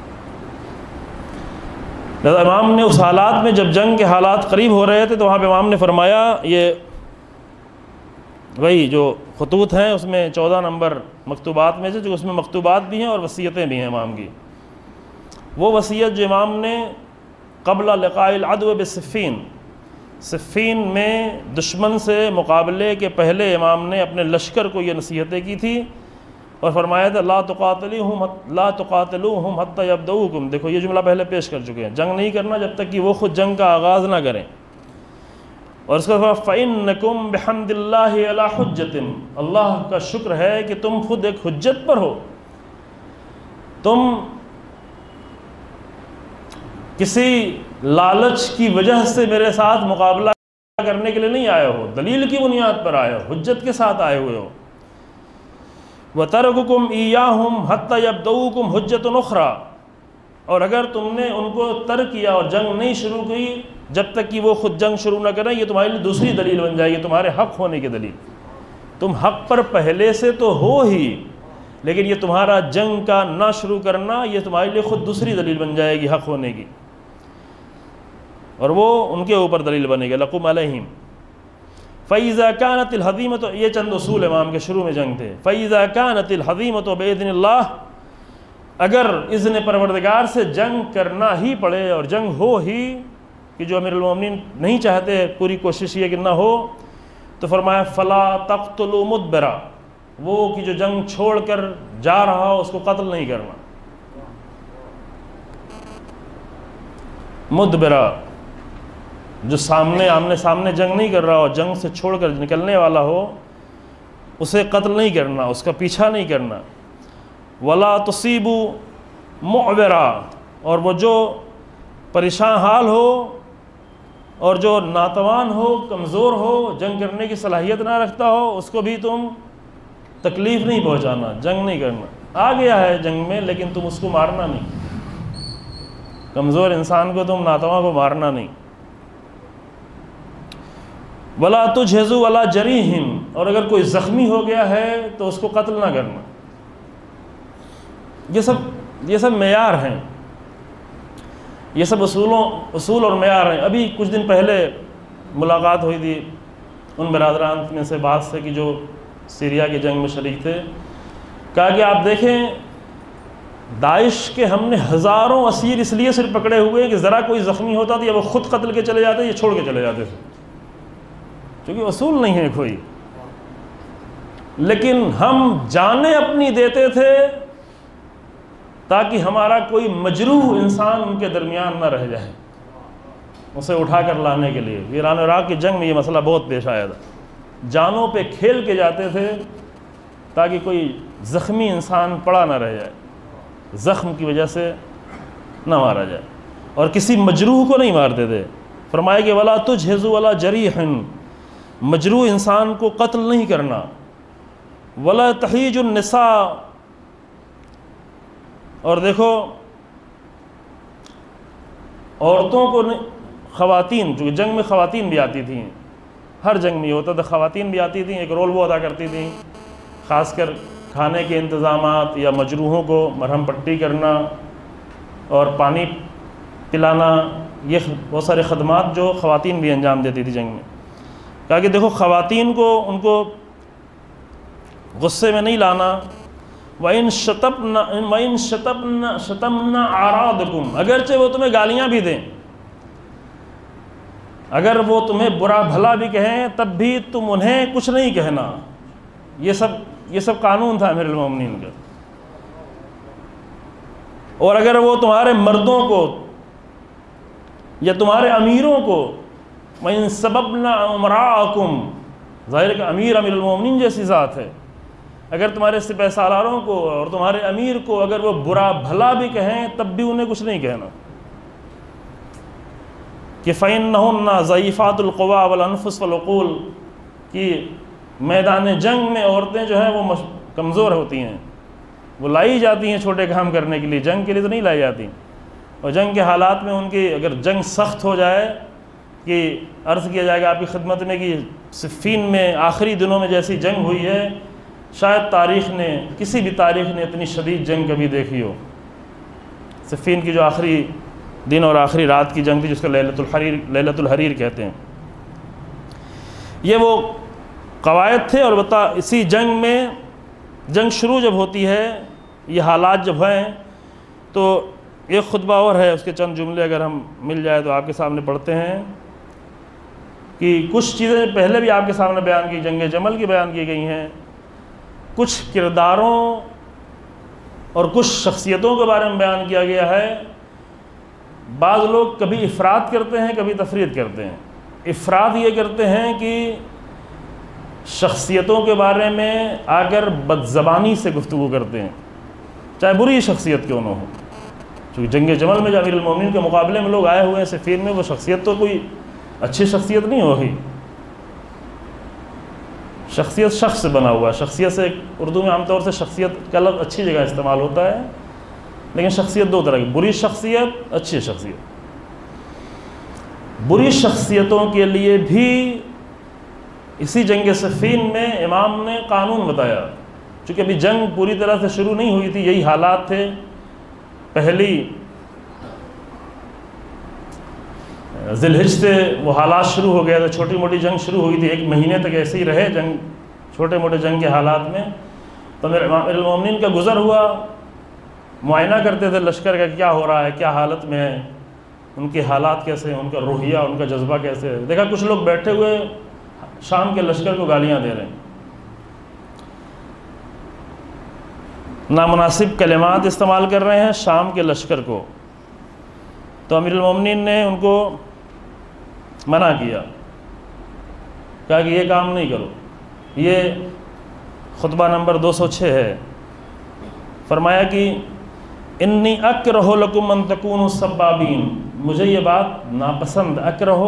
لہذا امام نے اس حالات میں جب جنگ کے حالات قریب ہو رہے تھے تو وہاں پہ امام نے فرمایا, یہ وہی جو خطوط ہیں اس میں چودہ نمبر مکتوبات میں سے, جو اس میں مکتوبات بھی ہیں اور وصیتیں بھی ہیں امام کی. وہ وصیت جو امام نے قبل لقاء العدو بصفین, صفین میں دشمن سے مقابلے کے پہلے امام نے اپنے لشکر کو یہ نصیحتیں کی تھی اور فرمایا تھا لا تقاتلوہم لا تقاتلوہم حتی یبدؤکم. دیکھو یہ جملہ پہلے پیش کر چکے ہیں, جنگ نہیں کرنا جب تک کہ وہ خود جنگ کا آغاز نہ کریں. اور اس کا فَإِنَّكُمْ بِحَمْدِ اللَّهِ عَلَى حُجَّةٍ, اللہ کا شکر ہے کہ تم خود ایک حجت پر ہو, تم کسی لالچ کی وجہ سے میرے ساتھ مقابلہ کرنے کے لیے نہیں آئے ہو, دلیل کی بنیاد پر آئے ہو, حجت کے ساتھ آئے ہوئے ہو. وَتَرَكُكُمْ إِيَّاهُمْ حَتَّى يَبْدَؤُكُمْ حُجَّةٌ أُخْرَى, اور اگر تم نے ان کو ترک کیا اور جنگ نہیں شروع کی جب تک کہ وہ خود جنگ شروع نہ کریں, یہ تمہارے لیے دوسری دلیل بن جائے گی, تمہارے حق ہونے کی دلیل. تم حق پر پہلے سے تو ہو ہی, لیکن یہ تمہارا جنگ کا نہ شروع کرنا یہ تمہارے لیے خود دوسری دلیل بن جائے گی حق ہونے کی. اور وہ ان کے اوپر دلیل بنے گا لقم علیہم۔ فَإِذَا كَانَتِ الْحَزِيمَةُ، یہ چند اصول امام کے شروع میں جنگ تھے۔ فَإِذَا كَانَتِ الْحَزِيمَةُ بِإِذْنِ اللَّهِ، اگر اذن پروردگار سے جنگ کرنا ہی پڑے اور جنگ ہو ہی، کہ جو امیر المومنین نہیں چاہتے پوری کوشش یہ کہ نہ ہو، تو فرمایا فَلَا تَقْتُلُوا مُدْبِرًا، وہ کہ جو جنگ چھوڑ کر جا رہا ہو اس کو قتل نہیں کرنا۔ مدبرا، جو سامنے آمنے سامنے جنگ نہیں کر رہا ہو، جنگ سے چھوڑ کر نکلنے والا ہو، اسے قتل نہیں کرنا، اس کا پیچھا نہیں کرنا۔ وَلَا تُصِيبُوا مُعْبِرًا، اور وہ جو پریشان حال ہو اور جو ناتوان ہو، کمزور ہو، جنگ کرنے کی صلاحیت نہ رکھتا ہو، اس کو بھی تم تکلیف نہیں پہنچانا، جنگ نہیں کرنا۔ آ گیا ہے جنگ میں لیکن تم اس کو مارنا نہیں، کمزور انسان کو تم ناتواں کو مارنا نہیں۔ وَلَا تُجْهِزُوا وَلَا جَرِيهِمْ، اور اگر کوئی زخمی ہو گیا ہے تو اس کو قتل نہ کرنا۔ یہ سب یہ سب معیار ہیں، یہ سب اصولوں اصول اور معیار ہیں۔ ابھی کچھ دن پہلے ملاقات ہوئی تھی ان برادران میں سے بعض سے کہ جو سیریا کی جنگ میں شریک تھے، کہا کہ آپ دیکھیں داعش کے ہم نے ہزاروں اسیر اس لیے صرف پکڑے ہوئے کہ ذرا کوئی زخمی ہوتا تھا یا وہ خود قتل کے چلے جاتے، یہ چھوڑ کے چلے جاتے تھے، کیونکہ اصول نہیں ہے کوئی، لیکن ہم جانیں اپنی دیتے تھے تاکہ ہمارا کوئی مجروح انسان ان کے درمیان نہ رہ جائے، اسے اٹھا کر لانے کے لیے۔ ایران اور عراق کی جنگ میں یہ مسئلہ بہت پیش آیا تھا، جانوں پہ کھیل کے جاتے تھے تاکہ کوئی زخمی انسان پڑا نہ رہ جائے، زخم کی وجہ سے نہ مارا جائے، اور کسی مجروح کو نہیں مارتے تھے۔ فرمایا کہ وَلَا تُجْهِزُوا وَلَا جَرِيحٍ، مجروح انسان کو قتل نہیں کرنا۔ وَلَا تَحِيجُ النِّسَاء، اور دیکھو عورتوں کو خواتین، جو جنگ میں خواتین بھی آتی تھیں، ہر جنگ میں یہ ہوتا تھا، خواتین بھی آتی تھیں، ایک رول وہ ادا کرتی تھیں، خاص کر کھانے کے انتظامات یا مجروحوں کو مرہم پٹی کرنا اور پانی پلانا، یہ بہت سارے خدمات جو خواتین بھی انجام دیتی تھی جنگ میں۔ کہا کہ دیکھو خواتین کو ان کو غصے میں نہیں لانا۔ وَإِن شَتَمْنَا وَإِن شَتَمْنَا شَتَمْنَا أَعْرَاضَكُمْ، اگرچہ وہ تمہیں گالیاں بھی دیں، اگر وہ تمہیں برا بھلا بھی کہیں تب بھی تم انہیں کچھ نہیں کہنا۔ یہ سب یہ سب قانون تھا امیر المومنین کا۔ اور اگر وہ تمہارے مردوں کو یا تمہارے امیروں کو، وَإِن سَبَبْنَا أُمَرَاءَكُمْ، ظاہر کہ امیر امیر المومنین جیسی ذات ہے، اگر تمہارے سپہ سالاروں کو اور تمہارے امیر کو اگر وہ برا بھلا بھی کہیں تب بھی انہیں کچھ نہیں کہنا، کہ فَإِنَّهُنَّ ضَعِيفَاتُ الْقُوَىٰ وَالْأَنفُسِ وَالْعُقُولِ، کہ میدان جنگ میں عورتیں جو ہیں وہ کمزور ہوتی ہیں، وہ لائی جاتی ہیں چھوٹے کام کرنے کے لیے، جنگ کے لیے تو نہیں لائی جاتی، اور جنگ کے حالات میں ان کی اگر جنگ سخت ہو جائے، کہ عرض کیا جائے گا آپ کی خدمت میں کہ صفین میں آخری دنوں میں جیسی جنگ ہوئی ہے، شاید تاریخ نے کسی بھی تاریخ نے اتنی شدید جنگ کبھی دیکھی ہو۔ صفین کی جو آخری دن اور آخری رات کی جنگ تھی، جس کو لیلۃ الحریر لیلۃ الحریر کہتے ہیں، یہ وہ قواعد تھے۔ اور بتا اسی جنگ میں، جنگ شروع جب ہوتی ہے، یہ حالات جب ہیں، تو ایک خطبہ اور ہے، اس کے چند جملے اگر ہم مل جائے تو آپ کے سامنے پڑھتے ہیں، کہ کچھ چیزیں پہلے بھی آپ کے سامنے بیان کی، جنگ جمل کی بیان کی گئی ہیں، کچھ کرداروں اور کچھ شخصیتوں کے بارے میں بیان کیا گیا ہے۔ بعض لوگ کبھی افراد کرتے ہیں، کبھی تفرید کرتے ہیں۔ افراد یہ کرتے ہیں کہ شخصیتوں کے بارے میں آ کر بد زبانی سے گفتگو کرتے ہیں، چاہے بری شخصیت کیوں نہ ہو، چونکہ جنگ جمل میں جو امیر المومنین کے مقابلے میں لوگ آئے ہوئے ہیں صفین میں، وہ شخصیت تو کوئی اچھی شخصیت نہیں ہوگی، شخصیت شخص سے بنا ہوا ہے۔ شخصیت سے اردو میں عام طور سے شخصیت کا لفظ اچھی جگہ استعمال ہوتا ہے، لیکن شخصیت دو طرح کی، بری شخصیت، اچھی شخصیت۔ بری شخصیتوں کے لیے بھی اسی جنگ صفین میں امام نے قانون بتایا، چونکہ ابھی جنگ پوری طرح سے شروع نہیں ہوئی تھی، یہی حالات تھے۔ پہلی ذی الحجہ سے وہ حالات شروع ہو گئے تھے، چھوٹی موٹی جنگ شروع ہوئی تھی، ایک مہینے تک ایسے ہی رہے جنگ، چھوٹے موٹے جنگ کے حالات میں. تو امیر المومنین کا گزر ہوا، معائنہ کرتے تھے لشکر کا کیا ہو رہا ہے، کیا حالت میں ہے، ان کے حالات کیسے ہیں، ان کا روحیہ، ان کا جذبہ کیسے ہے. دیکھا کچھ لوگ بیٹھے ہوئے شام کے لشکر کو گالیاں دے رہے ہیں، نامناسب کلمات استعمال کر رہے ہیں شام کے لشکر کو. تو امیر المومنین نے ان کو منع کیا، کہا کہ یہ کام نہیں کرو. یہ خطبہ نمبر دو سو چھ ہے. فرمایا کہ انی اکرہ لکم ان تکونوا سبابین، مجھے یہ بات ناپسند، اکرہ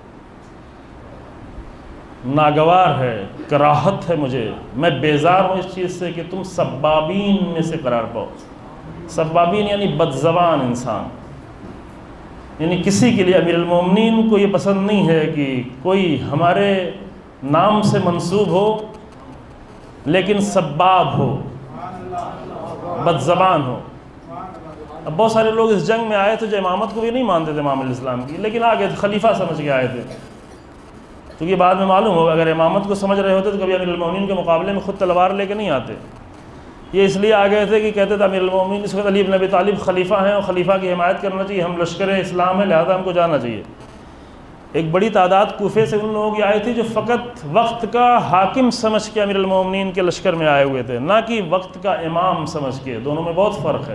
ناگوار ہے، کراہت ہے مجھے، میں بیزار ہوں اس چیز سے کہ تم سبابین میں سے قرار پاؤ. سبابین یعنی بد زبان انسان، یعنی کسی کے لیے امیر المومنین کو یہ پسند نہیں ہے کہ کوئی ہمارے نام سے منسوب ہو لیکن سباب ہو، بد زبان ہو. اب بہت سارے لوگ اس جنگ میں آئے تھے جو امامت کو بھی نہیں مانتے تھے امام علیہ السلام کی، لیکن آگے خلیفہ سمجھ کے آئے تھے. کیونکہ بعد میں معلوم ہوگا اگر امامت کو سمجھ رہے ہوتے تو کبھی امیر المومنین کے مقابلے میں خود تلوار لے کے نہیں آتے. یہ اس لیے آ گئے تھے کہ کہتے تھے امیر المومنین اس وقت علی بن ابی طالب خلیفہ ہیں اور خلیفہ کی حمایت کرنا چاہیے، ہم لشکر اسلام ہے لہذا ہم کو جانا چاہیے. ایک بڑی تعداد کوفے سے ان لوگوں کی آئی تھی جو فقط وقت کا حاکم سمجھ کے امیر المومنین کے لشکر میں آئے ہوئے تھے، نہ کہ وقت کا امام سمجھ کے. دونوں میں بہت فرق ہے.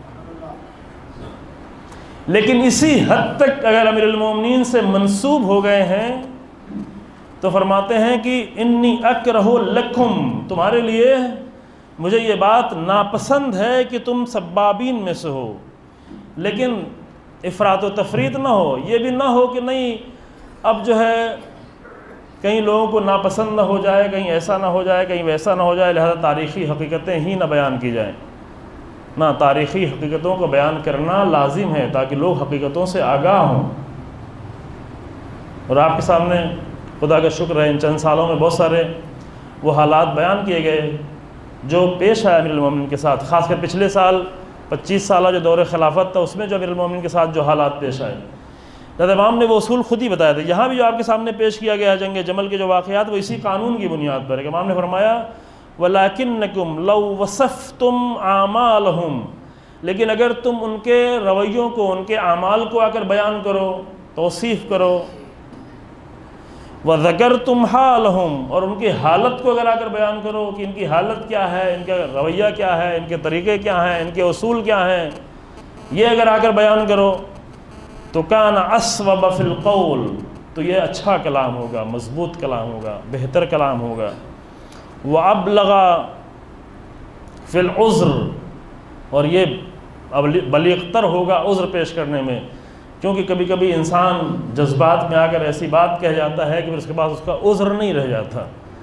لیکن اسی حد تک اگر امیر المومنین سے منسوب ہو گئے ہیں تو فرماتے ہیں کہ انی اکرہ لکم، تمہارے لیے مجھے یہ بات ناپسند ہے کہ تم سبابین میں سے ہو، لیکن افراط و تفریط نہ ہو. یہ بھی نہ ہو کہ نہیں اب جو ہے کہیں لوگوں کو ناپسند نہ ہو جائے، کہیں ایسا نہ ہو جائے، کہیں ویسا نہ ہو جائے، لہذا تاریخی حقیقتیں ہی نہ بیان کی جائیں. نہ، تاریخی حقیقتوں کو بیان کرنا لازم ہے تاکہ لوگ حقیقتوں سے آگاہ ہوں. اور آپ کے سامنے خدا کا شکر ہے ان چند سالوں میں بہت سارے وہ حالات بیان کیے گئے جو پیش آئے امیر المومنین کے ساتھ، خاص کر پچھلے سال پچیس سالہ جو دور خلافت تھا اس میں جو امیر المومنین کے ساتھ جو حالات پیش آئے. حضرت امام نے وہ اصول خود ہی بتایا تھا. یہاں بھی جو آپ کے سامنے پیش کیا گیا ہے جنگ جمل کے جو واقعات، وہ اسی قانون کی بنیاد پر ہے کہ امام نے فرمایا وَلَكِنَّكُمْ لَوْ وَصَفْتُمْ أَعْمَالَهُمْ، لیکن اگر تم ان کے رویوں کو، ان کے اعمال کو آ کر بیان کرو، توصیف کرو، وَذَكَرْتُمْ حَالَهُمْ، اور ان کی حالت کو اگر آ کر بیان کرو کہ ان کی حالت کیا ہے، ان کا رویہ کیا ہے، ان کے طریقے کیا ہیں، ان کے اصول کیا ہیں، یہ اگر آ کر بیان کرو تو كَانَ أَصْوَبَ فِي الْقَوْلِ، تو یہ اچھا کلام ہوگا، مضبوط کلام ہوگا، بہتر کلام ہوگا. وَأَبْلَغَ فِي الْعُذْرِ، اور یہ بلیغ تر ہوگا عذر پیش کرنے میں، کیونکہ کبھی کبھی انسان جذبات میں آ کر ایسی بات کہہ جاتا ہے کہ پھر اس کے بعد اس کا عذر نہیں رہ جاتا.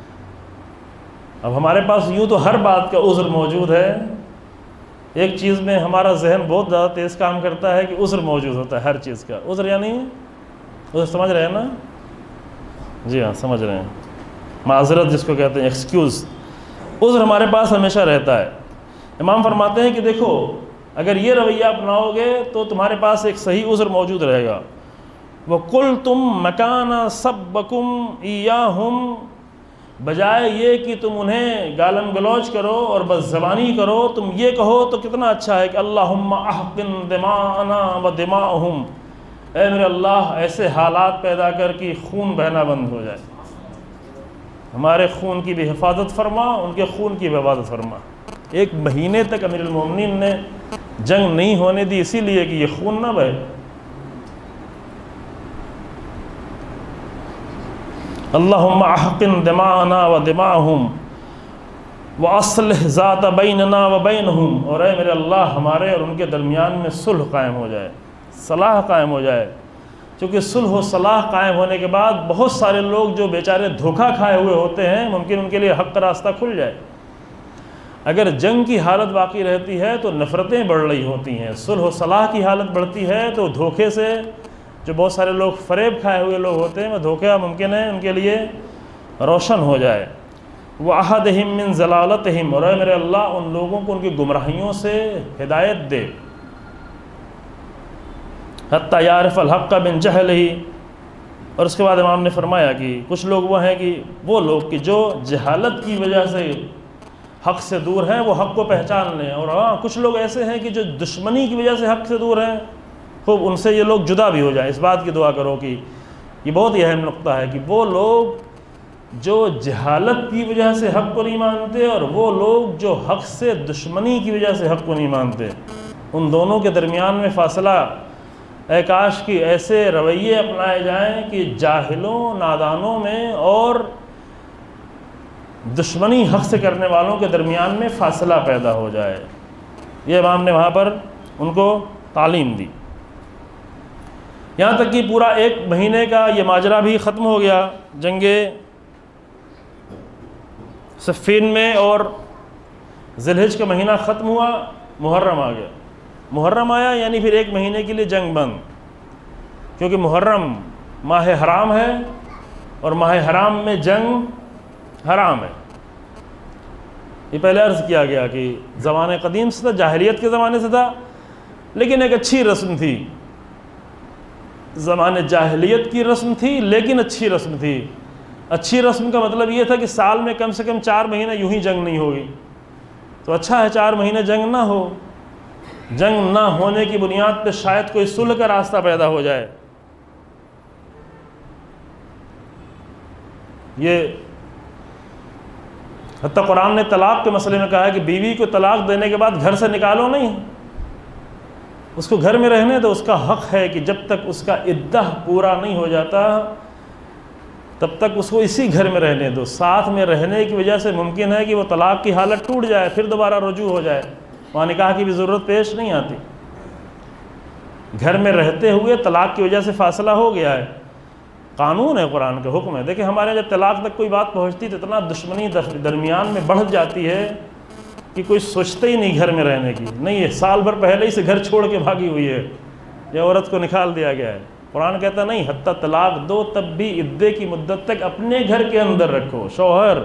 اب ہمارے پاس یوں تو ہر بات کا عذر موجود ہے، ایک چیز میں ہمارا ذہن بہت زیادہ تیز کام کرتا ہے کہ عذر موجود ہوتا ہے ہر چیز کا. عذر یعنی عذر سمجھ رہے ہیں نا؟ جی ہاں سمجھ رہے ہیں، معذرت جس کو کہتے ہیں، ایکسکیوز. عذر ہمارے پاس ہمیشہ رہتا ہے. امام فرماتے ہیں کہ دیکھو اگر یہ رویہ اپناؤ گے تو تمہارے پاس ایک صحیح عذر موجود رہے گا. وَقُلْتُمْ مَكَانَ سَبَّكُمْ إِيَّاهُمْ، بجائے یہ کہ تم انہیں گالم گلوچ کرو اور بد زبانی کرو، تم یہ کہو تو کتنا اچھا ہے کہ اللہم احقن دماءنا و دماءہم، اے میرے اللہ ایسے حالات پیدا کر کہ خون بہنا بند ہو جائے، ہمارے خون کی بھی حفاظت فرما، ان کے خون کی بھی حفاظت فرما. ایک مہینے تک امیر المومنین نے جنگ نہیں ہونے دی اسی لیے کہ یہ خون نہ بہے. اللہم احقن دماءنا و دماءہم واصلح ذات بیننا و بینہم، اور اے میرے اللہ ہمارے اور ان کے درمیان میں صلح قائم ہو جائے، صلاح قائم ہو جائے. چونکہ صلح و صلاح قائم ہونے کے بعد بہت سارے لوگ جو بیچارے دھوکہ کھائے ہوئے ہوتے ہیں ممکن ان کے لیے حق کا راستہ کھل جائے. اگر جنگ کی حالت باقی رہتی ہے تو نفرتیں بڑھ رہی ہوتی ہیں، صلح و صلاح کی حالت بڑھتی ہے تو دھوکے سے جو بہت سارے لوگ فریب کھائے ہوئے لوگ ہوتے ہیں وہ دھوکہ ممکن ہے ان کے لیے روشن ہو جائے. وَأَحَدِهِمْ مِنْ زَلَالَتِهِمْ، اور اے میرے اللہ ان لوگوں کو ان کی گمراہیوں سے ہدایت دے. حتیٰ یعرف الحق من جہلہ۔ اور اس کے بعد امام نے فرمایا کہ کچھ لوگ وہ ہیں کہ وہ لوگ کہ جو جہالت کی وجہ سے حق سے دور ہیں وہ حق کو پہچان لیں، اور ہاں کچھ لوگ ایسے ہیں کہ جو دشمنی کی وجہ سے حق سے دور ہیں، خوب ان سے یہ لوگ جدا بھی ہو جائیں۔ اس بات کی دعا کرو کہ یہ بہت ہی اہم نقطہ ہے کہ وہ لوگ جو جہالت کی وجہ سے حق کو نہیں مانتے اور وہ لوگ جو حق سے دشمنی کی وجہ سے حق کو نہیں مانتے، ان دونوں کے درمیان میں فاصلہ اے کاش کہ ایسے رویے اپنائے جائیں کہ جاہلوں، نادانوں میں اور دشمنی حق سے کرنے والوں کے درمیان میں فاصلہ پیدا ہو جائے۔ یہ امام نے وہاں پر ان کو تعلیم دی۔ یہاں تک کہ پورا ایک مہینے کا یہ ماجرا بھی ختم ہو گیا جنگ صفین میں، اور ذی الحجہ کا مہینہ ختم ہوا، محرم آ گیا۔ محرم آیا یعنی پھر ایک مہینے کے لیے جنگ بند، کیونکہ محرم ماہ حرام ہے اور ماہ حرام میں جنگ حرام ہے۔ یہ پہلے عرض کیا گیا کہ زمانے قدیم سے تھا، جاہلیت کے زمانے سے تھا، لیکن ایک اچھی رسم تھی، زمانے جاہلیت کی رسم تھی لیکن اچھی رسم تھی۔ اچھی رسم کا مطلب یہ تھا کہ سال میں کم سے کم چار مہینے یوں ہی جنگ نہیں ہوگی، تو اچھا ہے چار مہینے جنگ نہ ہو۔ جنگ نہ ہونے کی بنیاد پہ شاید کوئی صلح کا راستہ پیدا ہو جائے۔ یہ حتیٰ قرآن نے طلاق کے مسئلے میں کہا ہے کہ بیوی کو طلاق دینے کے بعد گھر سے نکالو نہیں، اس کو گھر میں رہنے دو۔ اس کا حق ہے کہ جب تک اس کا عدہ پورا نہیں ہو جاتا تب تک اس کو اسی گھر میں رہنے دو۔ ساتھ میں رہنے کی وجہ سے ممکن ہے کہ وہ طلاق کی حالت ٹوٹ جائے، پھر دوبارہ رجوع ہو جائے، وہاں نکاح کی بھی ضرورت پیش نہیں آتی۔ گھر میں رہتے ہوئے طلاق کی وجہ سے فاصلہ ہو گیا ہے، قانون ہے، قرآن کا حکم ہے۔ دیکھیں ہمارے جب طلاق تک کوئی بات پہنچتی تو اتنا دشمنی درمیان میں بڑھ جاتی ہے کہ کوئی سوچتے ہی نہیں گھر میں رہنے کی، نہیں ہے سال بھر پہلے ہی سے گھر چھوڑ کے بھاگی ہوئی ہے، یہ عورت کو نکال دیا گیا ہے۔ قرآن کہتا نہیں، حتیٰ طلاق دو تب بھی عدے کی مدت تک اپنے گھر کے اندر رکھو۔ شوہر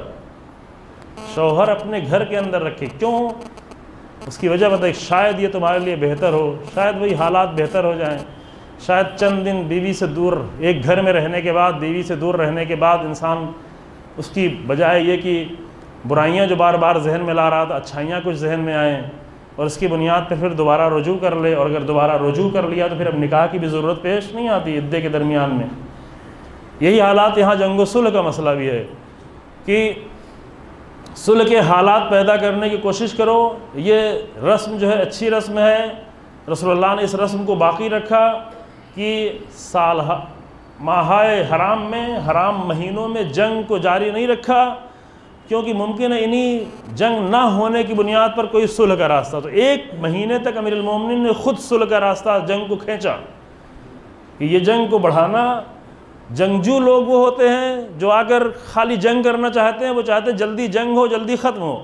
شوہر اپنے گھر کے اندر رکھے، کیوں؟ اس کی وجہ بتائیں، شاید یہ تمہارے لیے بہتر ہو، شاید وہی حالات بہتر ہو جائیں، شاید چند دن بیوی سے دور، ایک گھر میں رہنے کے بعد، بیوی سے دور رہنے کے بعد انسان اس کی بجائے یہ کہ برائیاں جو بار بار ذہن میں لا رہا تھا، اچھائیاں کچھ ذہن میں آئیں اور اس کی بنیاد پہ پھر دوبارہ رجوع کر لے، اور اگر دوبارہ رجوع کر لیا تو پھر اب نکاح کی بھی ضرورت پیش نہیں آتی عدے کے درمیان میں۔ یہی حالات یہاں جنگ و صلح کا مسئلہ بھی ہے کہ صلح کے حالات پیدا کرنے کی کوشش کرو۔ یہ رسم جو ہے اچھی رسم ہے، رسول اللہ نے اس رسم کو باقی رکھا کہ سال ماہ حرام میں، حرام مہینوں میں جنگ کو جاری نہیں رکھا، کیونکہ ممکن ہے انہی جنگ نہ ہونے کی بنیاد پر کوئی صلح کا راستہ، تو ایک مہینے تک امیر المومنین نے خود صلح کا راستہ جنگ کو کھینچا کہ یہ جنگ کو بڑھانا۔ جنگجو لوگ وہ ہوتے ہیں جو اگر خالی جنگ کرنا چاہتے ہیں، وہ چاہتے ہیں جلدی جنگ ہو، جلدی ختم ہو۔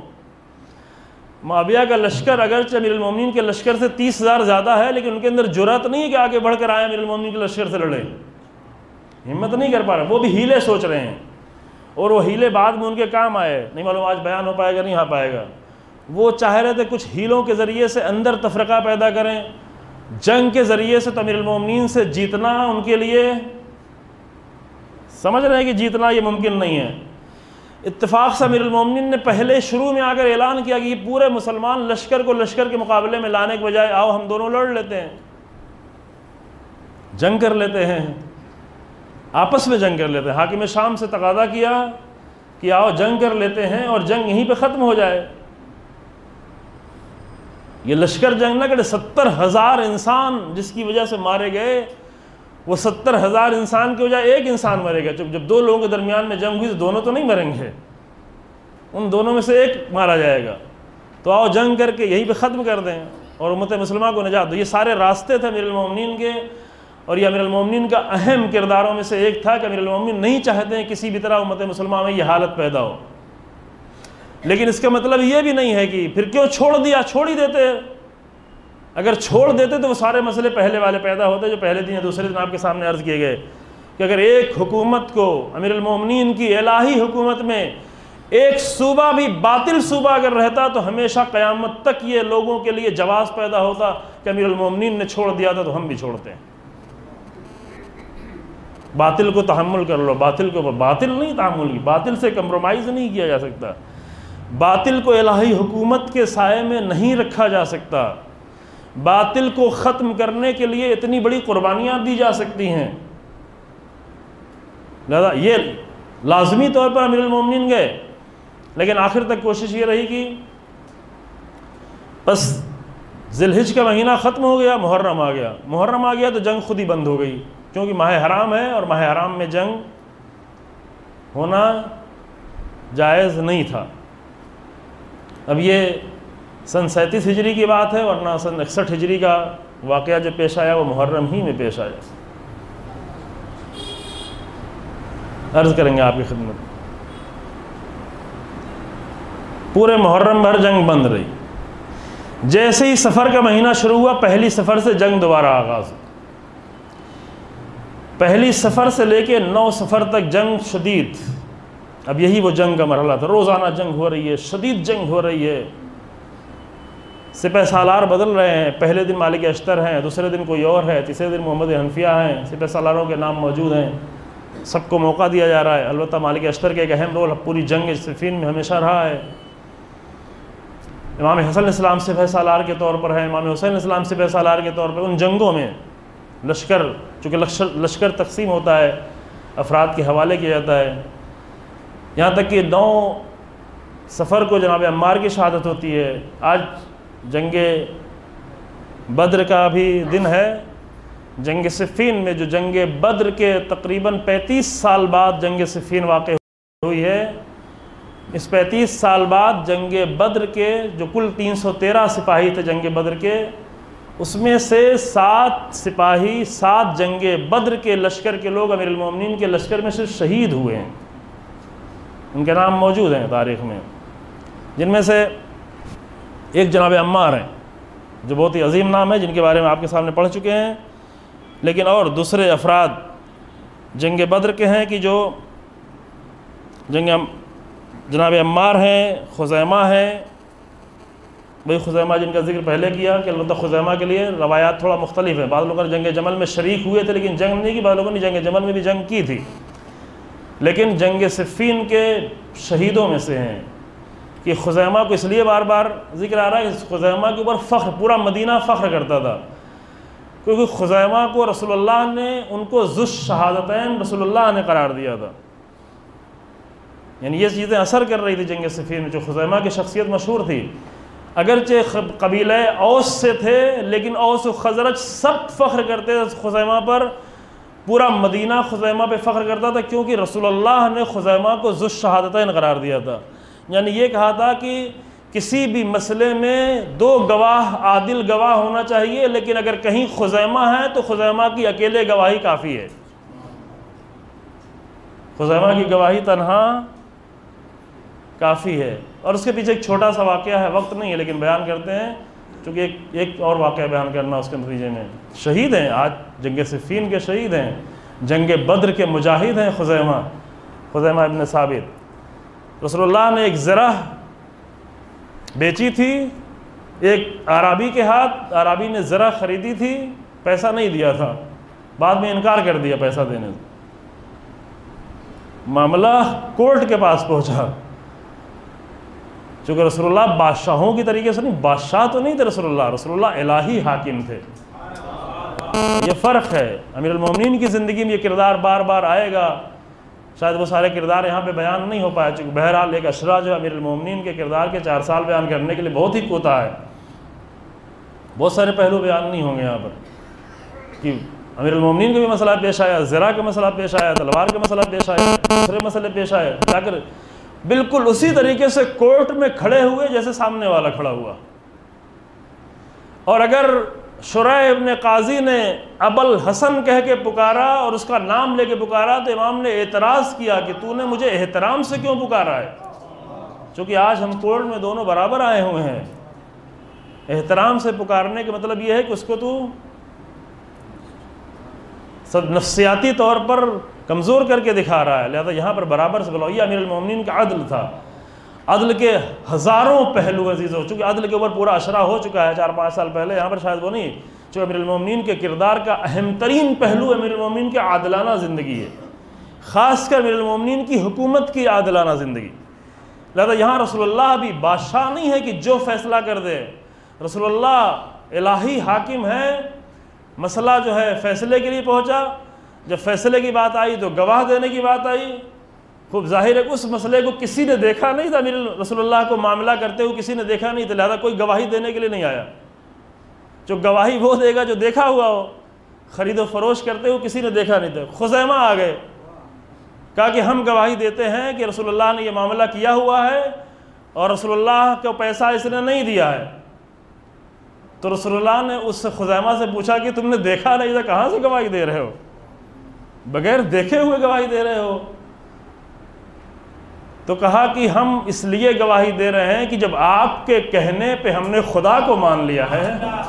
معاویہ کا لشکر اگرچہ امیر المومنین کے لشکر سے تیس ہزار زیادہ ہے، لیکن ان کے اندر جرأت نہیں ہے کہ آگے بڑھ کر آئے امیر المومنین کے لشکر سے لڑیں، ہمت نہیں کر پا رہے، وہ بھی ہیلے سوچ رہے ہیں، اور وہ ہیلے بعد میں ان کے کام آئے، نہیں معلوم آج بیان ہو پائے گا نہیں ہو پائے گا۔ وہ چاہ رہے تھے کچھ ہیلوں کے ذریعے سے اندر تفرقہ پیدا کریں، جنگ کے ذریعے سے تو امیر المومنین سے جیتنا ان کے لیے سمجھ رہے ہیں کہ جیتنا یہ ممکن نہیں ہے۔ اتفاق سے امیر المومنین نے پہلے شروع میں آ کر اعلان کیا کہ یہ پورے مسلمان لشکر کو لشکر کے مقابلے میں لانے کے بجائے آؤ ہم دونوں لڑ لیتے ہیں، جنگ کر لیتے ہیں، آپس میں جنگ کر لیتے ہیں۔ حاکم شام سے تقاضا کیا کہ آؤ جنگ کر لیتے ہیں اور جنگ یہیں پہ ختم ہو جائے۔ یہ لشکر جنگ نہ کرے، ستر ہزار انسان جس کی وجہ سے مارے گئے، وہ ستر ہزار انسان کی وجہ ایک انسان مرے گا۔ جب جب دو لوگوں کے درمیان میں جنگ ہوئی تو دونوں تو نہیں مریں گے، ان دونوں میں سے ایک مارا جائے گا، تو آؤ جنگ کر کے یہیں پہ ختم کر دیں اور امت مسلمہ کو نجات دو۔ یہ سارے راستے تھے امیر المومنین کے، اور یہ امیر المومنین کا اہم کرداروں میں سے ایک تھا کہ امیر المومنین نہیں چاہتے ہیں کسی بھی طرح امت مسلمہ میں یہ حالت پیدا ہو۔ لیکن اس کا مطلب یہ بھی نہیں ہے کہ پھر کیوں چھوڑ دیا، چھوڑ ہی دیتے۔ اگر چھوڑ دیتے تو وہ سارے مسئلے پہلے والے پیدا ہوتے جو پہلے دن یا دوسرے دن آپ کے سامنے عرض کیے گئے کہ اگر ایک حکومت کو، امیر المومنین کی الہی حکومت میں ایک صوبہ بھی باطل صوبہ اگر رہتا تو ہمیشہ قیامت تک یہ لوگوں کے لیے جواز پیدا ہوتا کہ امیر المومنین نے چھوڑ دیا تھا تو ہم بھی چھوڑتے ہیں۔ باطل کو تحمل کر لو، باطل کو باطل نہیں تحمل کی، باطل سے کمپرومائز نہیں کیا جا سکتا، باطل کو الہی حکومت کے سائے میں نہیں رکھا جا سکتا، باطل کو ختم کرنے کے لیے اتنی بڑی قربانیاں دی جا سکتی ہیں۔ لہذا یہ لازمی طور پر امیر المومنین گئے، لیکن آخر تک کوشش یہ رہی کہ بس ذی الحج کا مہینہ ختم ہو گیا، محرم آ گیا، محرم آ گیا تو جنگ خود ہی بند ہو گئی، کیونکہ ماہ حرام ہے اور ماہ حرام میں جنگ ہونا جائز نہیں تھا۔ اب یہ سن سینتیس ہجری کی بات ہے، ورنہ سن اکسٹھ ہجری کا واقعہ جو پیش آیا وہ محرم ہی میں پیش آیا۔ عرض کریں گے آپ کی خدمت، پورے محرم بھر جنگ بند رہی، جیسے ہی سفر کا مہینہ شروع ہوا پہلی سفر سے جنگ دوبارہ آغاز ہوئی، پہلی سفر سے لے کے نو سفر تک جنگ شدید۔ اب یہی وہ جنگ کا مرحلہ تھا، روزانہ جنگ ہو رہی ہے، شدید جنگ ہو رہی ہے، سپہ سالار بدل رہے ہیں، پہلے دن مالک اشتر ہیں، دوسرے دن کوئی اور ہے، تیسرے دن محمد حنفیہ ہیں، سپہ سالاروں کے نام موجود ہیں، سب کو موقع دیا جا رہا ہے۔ البتہ مالک اشتر کے ایک اہم رول پوری جنگ صفین میں ہمیشہ رہا ہے۔ امام حسن علیہ السلام سپہ سالار کے طور پر ہے، امام حسین علیہ السلام سپہ سالار کے طور پر۔ ان جنگوں میں لشکر، چونکہ لشکر لشکر تقسیم ہوتا ہے، افراد کے حوالے کیا جاتا ہے، یہاں تک کہ نو سفر کو جناب عمار کی شہادت ہوتی ہے۔ آج جنگ بدر کا بھی دن ہے، جنگ صفین میں جو جنگ بدر کے تقریباً پینتیس سال بعد جنگ صفین واقع ہوئی ہے، اس پینتیس سال بعد جنگ بدر کے جو کل تین سو تیرہ سپاہی تھے جنگ بدر کے، اس میں سے سات سپاہی سات جنگ بدر کے لشکر کے لوگ امیر المومنین کے لشکر میں صرف شہید ہوئے ہیں، ان کے نام موجود ہیں تاریخ میں، جن میں سے ایک جناب عمار ہیں جو بہت ہی عظیم نام ہے، جن کے بارے میں آپ کے سامنے پڑھ چکے ہیں، لیکن اور دوسرے افراد جنگ بدر کے ہیں کہ جو جنگ جناب عمار ہیں، خزیمہ ہیں، بھائی خزیمہ جن کا ذکر پہلے کیا کہ البتہ خزیمہ کے لیے روایات تھوڑا مختلف ہیں، بعض لوگوں نے جنگ جمل میں شریک ہوئے تھے لیکن جنگ نہیں کی، بعض لوگوں نے جنگ جمل میں بھی جنگ کی تھی، لیکن جنگ صفین کے شہیدوں میں سے ہیں کہ خزیمہ کو اس لیے بار بار ذکر آ رہا ہے کہ خزیمہ کے اوپر فخر، پورا مدینہ فخر کرتا تھا، کیونکہ خزیمہ کو رسول اللہ نے ان کو ذو الشہادتین رسول اللہ نے قرار دیا تھا، یعنی یہ چیزیں اثر کر رہی تھی جنگ صفین میں۔ جو خزیمہ کی شخصیت مشہور تھی، اگرچہ قبیلہ اوس سے تھے لیکن اوس و خزرج سب فخر کرتے تھے خزیمہ پر، پورا مدینہ خزیمہ پہ فخر کرتا تھا، کیونکہ رسول اللہ نے خزیمہ کو ذو الشہادتین قرار دیا تھا، یعنی یہ کہا تھا کہ کسی بھی مسئلے میں دو گواہ عادل گواہ ہونا چاہیے، لیکن اگر کہیں خزیمہ ہے تو خزیمہ کی اکیلے گواہی کافی ہے، خزیمہ کی گواہی تنہا کافی ہے۔ اور اس کے پیچھے ایک چھوٹا سا واقعہ ہے، وقت نہیں ہے لیکن بیان کرتے ہیں، چونکہ ایک ایک اور واقعہ بیان کرنا اس کے نتیجے میں۔ شہید ہیں آج جنگ صفین کے شہید ہیں، جنگ بدر کے مجاہد ہیں خزیمہ خزیمہ ابن ثابت۔ رسول اللہ نے ایک زرہ بیچی تھی ایک عرابی کے ہاتھ، عرابی نے زرہ خریدی تھی، پیسہ نہیں دیا تھا، بعد میں انکار کر دیا پیسہ دینے سے، معاملہ کورٹ کے پاس پہنچا، چونکہ رسول اللہ بادشاہوں کی طریقے سے نہیں، بادشاہ تو نہیں تھے رسول اللہ، رسول اللہ الہی حاکم تھے، یہ فرق ہے۔ امیر المومنین کی زندگی میں یہ کردار بار بار آئے گا، شاید وہ سارے کردار یہاں پہ بیان نہیں ہو پائے، چونکہ بہرحال ایک اشرا جو امیر المومنین کے کردار کے چار سال بیان کرنے کے لیے بہت ہی کوتا ہے، بہت سارے پہلو بیان نہیں ہوں گے یہاں پر، کہ امیر المومنین کا بھی مسئلہ پیش آیا، زرہ کا مسئلہ پیش آیا، تلوار کا مسئلہ پیش آیا، دوسرے مسئلے پیش آئے، جا کر بالکل اسی طریقے سے کورٹ میں کھڑے ہوئے جیسے سامنے والا کھڑا ہوا، اور اگر شریح ابن قاضی نے ابوالحسن کہہ کے پکارا اور اس کا نام لے کے پکارا تو امام نے اعتراض کیا کہ تو نے مجھے احترام سے کیوں پکارا ہے، چونکہ آج ہم کورٹ میں دونوں برابر آئے ہوئے ہیں، احترام سے پکارنے کا مطلب یہ ہے کہ اس کو تو نفسیاتی طور پر کمزور کر کے دکھا رہا ہے، لہذا یہاں پر برابر سے بلاؤ۔ یہ امیر المومنین کا عدل تھا، عدل کے ہزاروں پہلو عزیزوں، چونکہ عدل کے اوپر پورا اشرا ہو چکا ہے چار پانچ سال پہلے، یہاں پر شاید وہ نہیں، جو امیر المومنین کے کردار کا اہم ترین پہلو امیر المومنین کی عادلانہ زندگی ہے، خاص کر امیر المومنین کی حکومت کی عادلانہ زندگی۔ لہذا یہاں رسول اللہ بھی بادشاہ نہیں ہے کہ جو فیصلہ کر دے، رسول اللہ الہی حاکم ہے۔ مسئلہ جو ہے فیصلے کے لیے پہنچا، جب فیصلے کی بات آئی تو گواہ دینے کی بات آئی۔ خوب ظاہر ہے اس مسئلے کو کسی نے دیکھا نہیں تھا، امیر رسول اللہ کو معاملہ کرتے ہوئے کسی نے دیکھا نہیں تھا، لہذا کوئی گواہی دینے کے لیے نہیں آیا۔ جو گواہی وہ دے گا جو دیکھا ہوا ہو، خرید و فروش کرتے ہوئے کسی نے دیکھا نہیں تھا۔ خزیمہ آ گئے، کہا کہ ہم گواہی دیتے ہیں کہ رسول اللہ نے یہ معاملہ کیا ہوا ہے اور رسول اللہ کو پیسہ اس نے نہیں دیا ہے۔ تو رسول اللہ نے اس خزیمہ سے پوچھا کہ تم نے دیکھا نہیں تھا، کہاں سے گواہی دے رہے ہو؟ بغیر دیکھے ہوئے گواہی دے رہے ہو؟ تو کہا کہ ہم اس لیے گواہی دے رہے ہیں کہ جب آپ کے کہنے پہ ہم نے خدا کو مان لیا ہے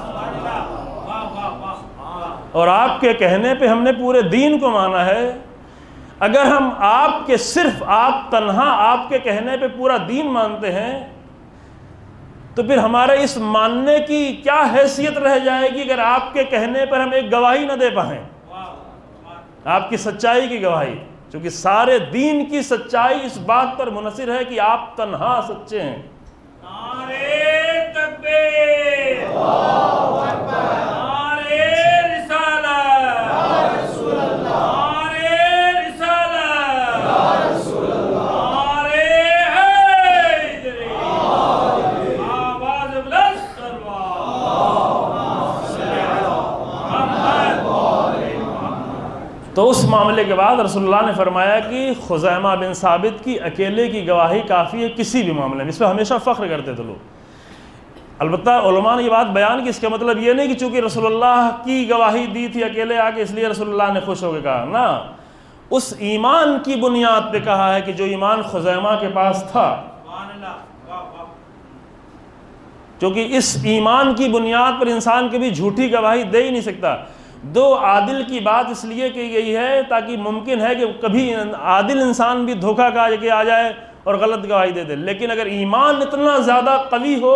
اور آپ کے کہنے پہ ہم نے پورے دین کو مانا ہے، اگر ہم آپ کے صرف آپ تنہا آپ کے کہنے پہ پورا دین مانتے ہیں تو پھر ہمارے اس ماننے کی کیا حیثیت رہ جائے گی اگر آپ کے کہنے پر ہم ایک گواہی نہ دے پائیں، آپ کی سچائی کی گواہی؟ چونکہ سارے دین کی سچائی اس بات پر منحصر ہے کہ آپ تنہا سچے ہیں۔ نعرہ تکبیر، اللہ اکبر، نعرہ رسالت، یا رسول اللہ، نعرہ رسالت، یا رسول اللہ، نعرہ حیدری، آواز بلند کروا، اللہم صلی علی محمد۔ تو اس معاملے کے بعد رسول اللہ نے فرمایا کہ خزیمہ بن ثابت کی اکیلے کی گواہی کافی ہے کسی بھی معاملے میں۔ اس پہ ہمیشہ فخر کرتے تھے لوگ۔ البتہ علماء نے یہ بات بیان کی، اس کا مطلب یہ نہیں کہ چونکہ رسول اللہ کی گواہی دی تھی اکیلے آ کے اس لیے رسول اللہ نے خوش ہو کے کہا، نہ، اس ایمان کی بنیاد پہ کہا ہے کہ جو ایمان خزیمہ کے پاس تھا، کیونکہ اس ایمان کی بنیاد پر انسان کبھی جھوٹی گواہی دے ہی نہیں سکتا۔ دو عادل کی بات اس لیے کی گئی ہے تاکہ ممکن ہے کہ کبھی عادل انسان بھی دھوکہ کھا کے آ جائے اور غلط گواہی دے دے، لیکن اگر ایمان اتنا زیادہ قوی ہو،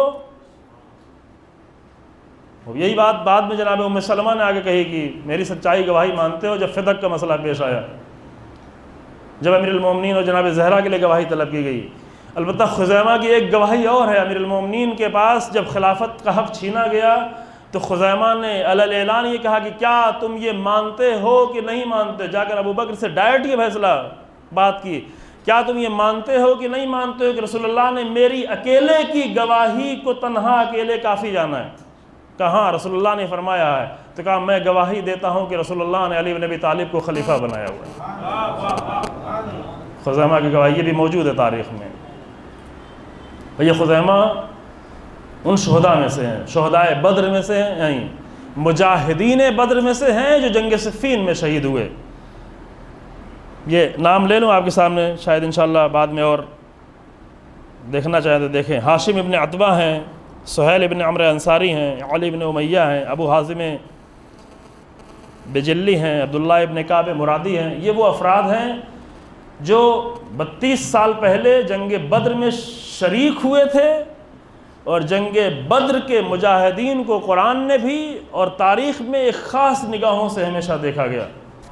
یہی بات بعد میں جناب ام سلمہ نے آگے کہی کہ میری سچائی گواہی مانتے ہو جب فدق کا مسئلہ پیش آیا، جب امیر المومنین اور جناب زہرا کے لیے گواہی طلب کی گئی۔ البتہ خزیمہ کی ایک گواہی اور ہے، امیر المومنین کے پاس جب خلافت کا حق چھینا گیا تو خزیمہ نے علی اعلان یہ کہا کہ کیا تم یہ مانتے ہو کہ نہیں مانتے؟ جا کر ابو بکر سے ڈائریکٹ یہ فیصلہ بات کی، کیا تم یہ مانتے ہو کہ نہیں مانتے ہو کہ رسول اللہ نے میری اکیلے کی گواہی کو تنہا اکیلے کافی جانا ہے؟ کہاں رسول اللہ نے فرمایا ہے؟ تو کہا میں گواہی دیتا ہوں کہ رسول اللہ نے علی بن ابی طالب کو خلیفہ بنایا ہوا ہے۔ خزیمہ کی گواہی یہ بھی موجود ہے تاریخ میں۔ یہ خزیمہ ان شہداء میں سے ہیں، شہدائے بدر میں سے ہیں، یعنی مجاہدین بدر میں سے ہیں جو جنگ صفین میں شہید ہوئے۔ یہ نام لے لوں آپ کے سامنے، شاید انشاءاللہ بعد میں اور دیکھنا چاہیں تو دیکھیں۔ ہاشم ابن عتبہ ہیں، سہیل ابن عمرو انصاری ہیں، علی ابن امیہ ہیں، ابو حازم بجلی ہیں، عبداللہ ابن کعب مرادی ہیں۔ یہ وہ افراد ہیں جو بتیس سال پہلے جنگ بدر میں شریک ہوئے تھے، اور جنگ بدر کے مجاہدین کو قرآن نے بھی اور تاریخ میں ایک خاص نگاہوں سے ہمیشہ دیکھا گیا،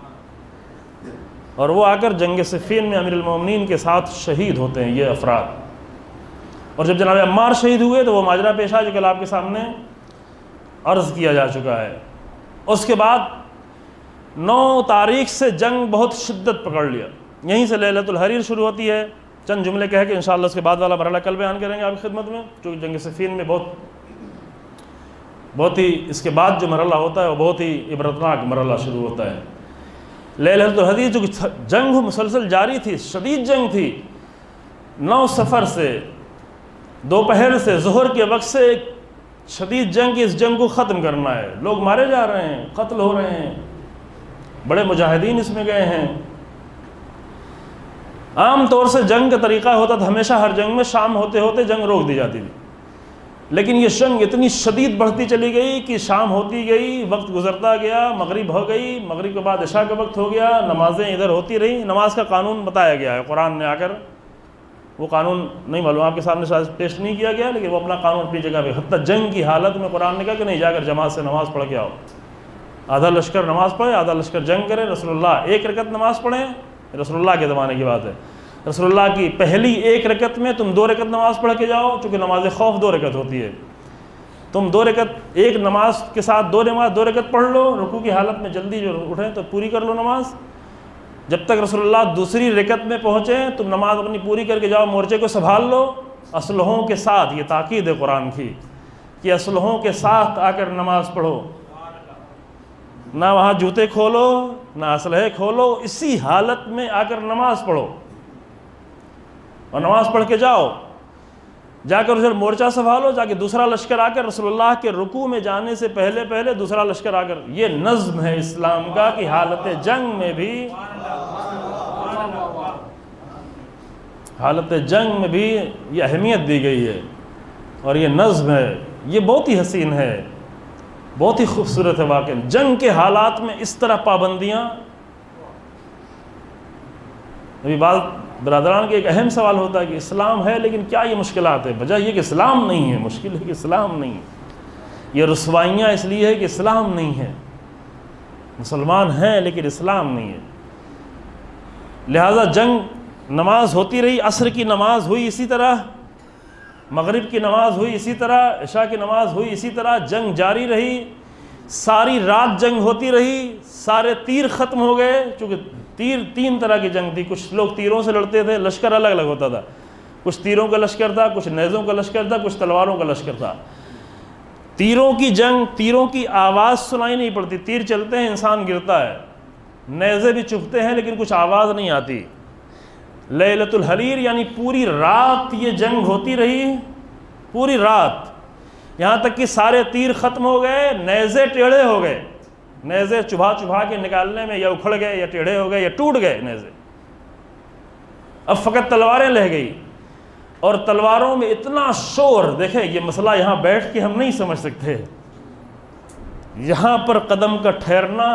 اور وہ آ کر جنگ صفین میں امیر المومنین کے ساتھ شہید ہوتے ہیں یہ افراد۔ اور جب جناب عمار شہید ہوئے تو وہ ماجرا پیش آیا جو کل آپ کے سامنے عرض کیا جا چکا ہے۔ اس کے بعد نو تاریخ سے جنگ بہت شدت پکڑ لیا، یہیں سے لیلۃ الحریر شروع ہوتی ہے۔ چند جملے کہہ کے انشاءاللہ اس کے بعد والا مرحلہ کل بیان کریں گے آپ کی خدمت میں، چونکہ جنگ صفین میں بہت بہت ہی اس کے بعد جو مرحلہ ہوتا ہے وہ بہت ہی عبرتناک مرحلہ شروع ہوتا ہے۔ لیلۃ الحدید جو جنگ مسلسل جاری تھی، شدید جنگ تھی، نو سفر سے دوپہر سے ظہر کے وقت سے شدید جنگ، اس جنگ کو ختم کرنا ہے۔ لوگ مارے جا رہے ہیں، قتل ہو رہے ہیں، بڑے مجاہدین اس میں گئے ہیں۔ عام طور سے جنگ کا طریقہ ہوتا تھا ہمیشہ ہر جنگ میں شام ہوتے ہوتے جنگ روک دی جاتی تھی، لیکن یہ جنگ اتنی شدید بڑھتی چلی گئی کہ شام ہوتی گئی، وقت گزرتا گیا، مغرب ہو گئی، مغرب کے بعد عشاء کا وقت ہو گیا، نمازیں ادھر ہوتی رہیں۔ نماز کا قانون بتایا گیا ہے قرآن نے آ کر وہ قانون نہیں معلوم آپ کے سامنے شاید پیش نہیں کیا گیا، لیکن وہ اپنا قانون اپنی جگہ پہ، حتیٰ جنگ کی حالت میں قرآن نے کہا کہ نہیں، جا کر جماعت سے نماز پڑھ کے آؤ، آدھا لشکر نماز پڑھے آدھا لشکر جنگ کرے۔ رسول اللہ ایک رکعت نماز پڑھیں، رسول اللہ کے زمانے کی بات ہے، رسول اللہ کی پہلی ایک رکعت میں تم دو رکعت نماز پڑھ کے جاؤ، چونکہ نماز خوف دو رکعت ہوتی ہے، تم دو رکعت ایک نماز کے ساتھ دو نماز دو رکعت پڑھ لو، رکوع کی حالت میں جلدی جو اٹھیں تو پوری کر لو نماز۔ جب تک رسول اللہ دوسری رکعت میں پہنچے تم نماز اپنی پوری کر کے جاؤ، مورچے کو سنبھال لو اسلحوں کے ساتھ۔ یہ تاکید ہے قرآن کی کہ اسلحوں کے ساتھ آ کر نماز پڑھو، نہ وہاں جوتے کھولو نہ اسلحے کھولو، اسی حالت میں آ کر نماز پڑھو اور نماز پڑھ کے جاؤ۔ جا کر ادھر مورچہ سنبھالو، جا کے دوسرا لشکر آ کر رسول اللہ کے رکوع میں جانے سے پہلے پہلے دوسرا لشکر آ کر، یہ نظم ہے اسلام کا کہ حالت جنگ میں بھی حالت جنگ میں بھی یہ اہمیت دی گئی ہے اور یہ نظم ہے، یہ بہت ہی حسین ہے، بہت ہی خوبصورت ہے واقعہ۔ جنگ کے حالات میں اس طرح پابندیاں، ابھی بعض برادران کے ایک اہم سوال ہوتا ہے کہ اسلام ہے لیکن کیا یہ مشکلات ہے؟ وجہ یہ کہ اسلام نہیں ہے، مشکل ہے کہ اسلام نہیں ہے، یہ رسوائیاں اس لیے ہے کہ اسلام نہیں ہے، مسلمان ہیں لیکن اسلام نہیں ہے۔ لہٰذا جنگ، نماز ہوتی رہی، عصر کی نماز ہوئی اسی طرح، مغرب کی نماز ہوئی اسی طرح، عشاء کی نماز ہوئی اسی طرح، جنگ جاری رہی، ساری رات جنگ ہوتی رہی، سارے تیر ختم ہو گئے، چونکہ تیر تین طرح کی جنگ تھی، کچھ لوگ تیروں سے لڑتے تھے، لشکر الگ الگ ہوتا تھا، کچھ تیروں کا لشکر تھا، کچھ نیزوں کا لشکر تھا، کچھ تلواروں کا لشکر تھا۔ تیروں کی جنگ، تیروں کی آواز سنائی نہیں پڑتی، تیر چلتے ہیں انسان گرتا ہے، نیزے بھی چبھتے ہیں لیکن کچھ آواز نہیں آتی۔ لیلۃ الحریر یعنی پوری رات یہ جنگ ہوتی رہی، پوری رات، یہاں تک کہ سارے تیر ختم ہو گئے، نیزے ٹیڑھے ہو گئے، نیزے چبھا چبھا کے نکالنے میں یا اکھڑ گئے یا ٹیڑھے ہو گئے یا ٹوٹ گئے نیزے، اب فقط تلواریں رہ گئی، اور تلواروں میں اتنا شور، دیکھیں یہ مسئلہ یہاں بیٹھ کے ہم نہیں سمجھ سکتے، یہاں پر قدم کا ٹھہرنا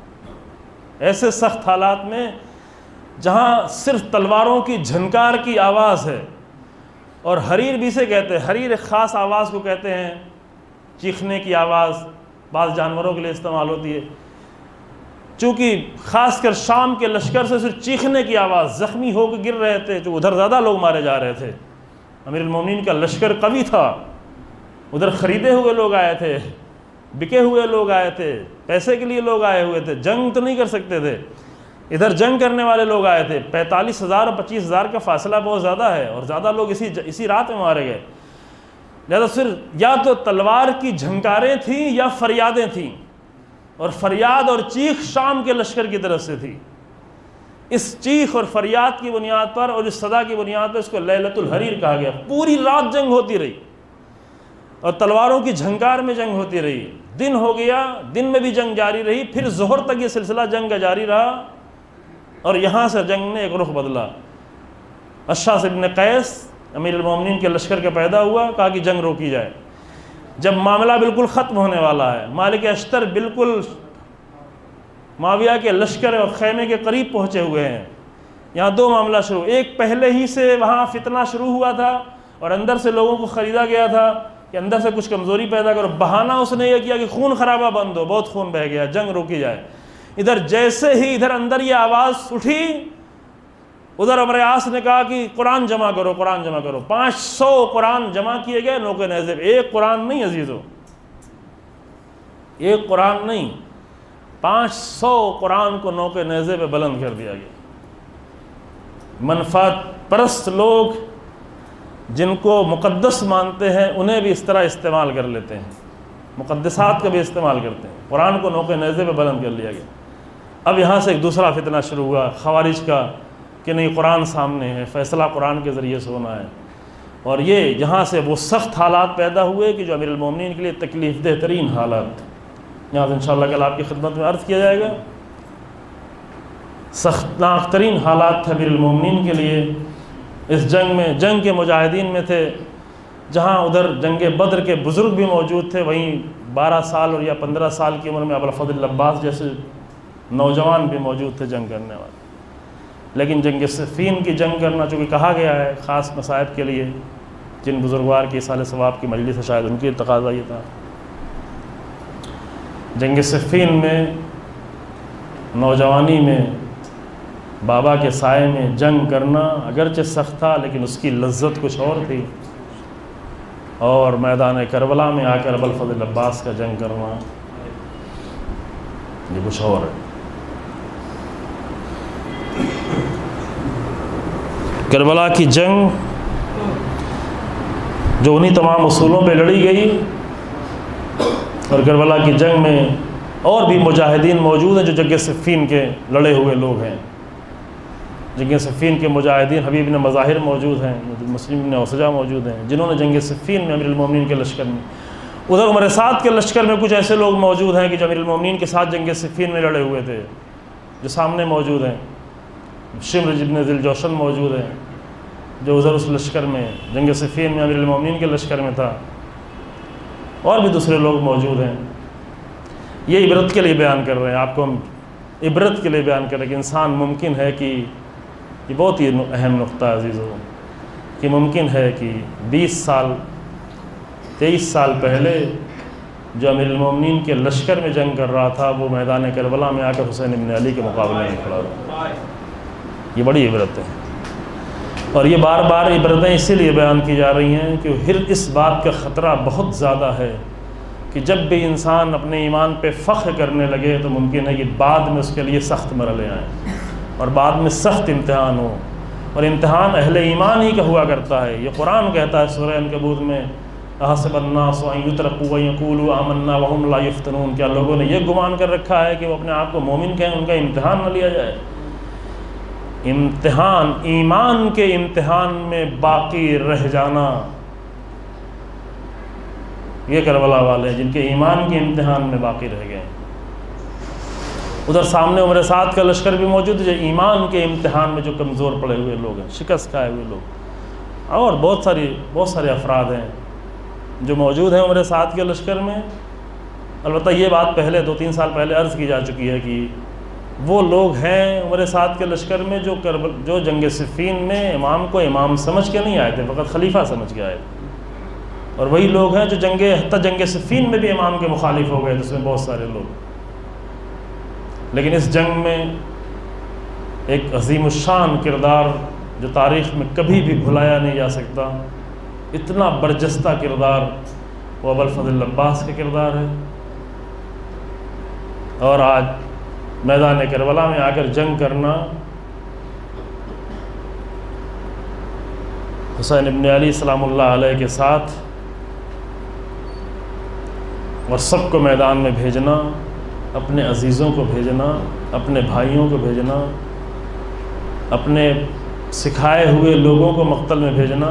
ایسے سخت حالات میں جہاں صرف تلواروں کی جھنکار کی آواز ہے، اور حریر بھی سے کہتے ہیں، حریر ایک خاص آواز کو کہتے ہیں، چیخنے کی آواز بعض جانوروں کے لیے استعمال ہوتی ہے، چونکہ خاص کر شام کے لشکر سے صرف چیخنے کی آواز، زخمی ہو کے گر رہے تھے، جو ادھر زیادہ لوگ مارے جا رہے تھے، امیر المومنین کا لشکر قوی تھا، ادھر خریدے ہوئے لوگ آئے تھے، بکے ہوئے لوگ آئے تھے، پیسے کے لیے لوگ آئے ہوئے تھے، جنگ تو نہیں کر سکتے تھے، ادھر جنگ کرنے والے لوگ آئے تھے، پینتالیس ہزار اور پچیس ہزار کا فاصلہ بہت زیادہ ہے، اور زیادہ لوگ اسی اسی رات میں مارے گئے، لہذا پھر یا تو تلوار کی جھنکاریں تھیں یا فریادیں تھیں، اور فریاد اور چیخ شام کے لشکر کی طرف سے تھی۔ اس چیخ اور فریاد کی بنیاد پر اور اس صدا کی بنیاد پر اس کو لیلۃ الحریر کہا گیا۔ پوری رات جنگ ہوتی رہی اور تلواروں کی جھنکار میں جنگ ہوتی رہی، دن ہو گیا، دن میں بھی جنگ جاری رہی، پھر ظہر تک یہ سلسلہ جنگ کا جاری رہا، اور یہاں سے جنگ نے ایک رخ بدلا۔ اشعث ابن قیس امیر المومنین کے لشکر کا پیدا ہوا، کہا کہ جنگ روکی جائے۔ جب معاملہ بالکل ختم ہونے والا ہے، مالک اشتر بالکل معاویہ کے لشکر اور خیمے کے قریب پہنچے ہوئے ہیں، یہاں دو معاملہ شروع، ایک پہلے ہی سے وہاں فتنہ شروع ہوا تھا اور اندر سے لوگوں کو خریدا گیا تھا کہ اندر سے کچھ کمزوری پیدا کرو، بہانہ اس نے یہ کیا کہ خون خرابہ بند ہو، بہت خون بہہ گیا، جنگ روکی جائے۔ ادھر جیسے ہی ادھر اندر یہ آواز اٹھی، ادھر عمر عاص نے کہا کہ قرآن جمع کرو، قرآن جمع کرو، پانچ سو قرآن جمع کیے گئے نوکے نیزے، ایک قرآن نہیں عزیزو، ایک قرآن نہیں، پانچ سو قرآن کو نوکے نیزے پہ بلند کر دیا گیا۔ منفعت پرست لوگ جن کو مقدس مانتے ہیں انہیں بھی اس طرح استعمال کر لیتے ہیں، مقدسات کا بھی استعمال کرتے ہیں، قرآن کو نوکے نیزے پہ بلند کر لیا گیا۔ اب یہاں سے ایک دوسرا فتنہ شروع ہوا خوارج کا کہ نہیں قرآن سامنے ہے، فیصلہ قرآن کے ذریعے سے ہونا ہے، اور یہ یہاں سے وہ سخت حالات پیدا ہوئے کہ جو امیر المومنین کے لیے تکلیف دہ ترین حالات، یہاں سے انشاءاللہ کل آپ کی خدمت میں عرض کیا جائے گا، سختناک ترین حالات تھے امیر المومنین کے لیے اس جنگ میں۔ جنگ کے مجاہدین میں تھے، جہاں ادھر جنگ بدر کے بزرگ بھی موجود تھے، وہیں بارہ سال اور یا پندرہ سال کی عمر میں ابوالفضل عباس جیسے نوجوان بھی موجود تھے جنگ کرنے والے۔ لیکن جنگ صفین کی جنگ کرنا چونکہ کہا گیا ہے خاص مصائب کے لیے، جن بزرگوار کی سال ثواب کی مجلس ہے شاید ان کی تقاضا یہ تھا، جنگ صفین میں نوجوانی میں بابا کے سائے میں جنگ کرنا اگرچہ سخت تھا لیکن اس کی لذت کچھ اور تھی، اور میدان کربلا میں آ کر ابوالفضل عباس کا جنگ کرنا یہ کچھ اور ہے۔ کربلا کی جنگ جو انہی تمام اصولوں پہ لڑی گئی، اور کربلا کی جنگ میں اور بھی مجاہدین موجود ہیں جو جنگ صفین کے لڑے ہوئے لوگ ہیں۔ جنگ صفین کے مجاہدین حبیب بن مظاہر موجود ہیں، مسلم بن اوسجہ موجود ہیں، جنہوں نے جنگ صفین میں امیر المومنین کے لشکر میں، ادھر عمر سعد کے لشکر میں کچھ ایسے لوگ موجود ہیں کہ جو امیر المومنین کے ساتھ جنگ صفین میں لڑے ہوئے تھے، جو سامنے موجود ہیں۔ شمر بن ذی الجوشن موجود ہیں جو ادھر اس لشکر میں جنگ صفین میں امیر المومنین کے لشکر میں تھا، اور بھی دوسرے لوگ موجود ہیں۔ یہ عبرت کے لیے بیان کر رہے ہیں، آپ کو ہم عبرت کے لیے بیان کر رہے ہیں کہ انسان ممکن ہے کہ یہ بہت ہی اہم نقطہ عزیزو، کہ ممکن ہے کہ بیس سال تیئیس سال پہلے جو امیر المومنین کے لشکر میں جنگ کر رہا تھا وہ میدان کربلا میں آ کر حسین بن علی کے مقابلے میں کھڑا رہا۔ یہ بڑی عبرت ہے، اور یہ بار بار عبرتیں اسی لیے بیان کی جا رہی ہیں کہ پھر اس بات کا خطرہ بہت زیادہ ہے کہ جب بھی انسان اپنے ایمان پہ فخر کرنے لگے تو ممکن ہے کہ بعد میں اس کے لیے سخت مرحلے آئیں اور بعد میں سخت امتحان ہو، اور امتحان اہل ایمان ہی کا ہوا کرتا ہے۔ یہ قرآن کہتا ہے سورہ عنکبوت میں، احسب الناس ان یترکوا وان یقولوا آمنا وهم لا یفتنون، کیا لوگوں نے یہ گمان کر رکھا ہے کہ وہ اپنے آپ کو مومن کہیں، ان کا امتحان نہ لیا جائے؟ امتحان، ایمان کے امتحان میں باقی رہ جانا، یہ کربلا والے ہیں جن کے ایمان کے امتحان میں باقی رہ گئے۔ ادھر سامنے عمر سعد کا لشکر بھی موجود ہے جو ایمان کے امتحان میں جو کمزور پڑے ہوئے لوگ ہیں، شکست کھائے ہوئے لوگ، اور بہت ساری بہت سارے افراد ہیں جو موجود ہیں عمر سعد کے لشکر میں۔ البتہ یہ بات پہلے دو تین سال پہلے عرض کی جا چکی ہے کہ وہ لوگ ہیں عمر سعد کے لشکر میں جو کربل جو جنگ صفین میں امام کو امام سمجھ کے نہیں آئے تھے، فقط خلیفہ سمجھ کے آئے تھے، اور وہی لوگ ہیں جو جنگ حتی جنگ صفین میں بھی امام کے مخالف ہو گئے جس میں بہت سارے لوگ۔ لیکن اس جنگ میں ایک عظیم الشان کردار جو تاریخ میں کبھی بھی بھلایا نہیں جا سکتا، اتنا برجستہ کردار، وہ ابوالفضل عباس کا کردار ہے۔ اور آج میدان کربلا میں آ کر جنگ کرنا حسین ابن علی سلام اللہ علیہ کے ساتھ، اور سب کو میدان میں بھیجنا، اپنے عزیزوں کو بھیجنا، اپنے بھائیوں کو بھیجنا، اپنے سکھائے ہوئے لوگوں کو مقتل میں بھیجنا۔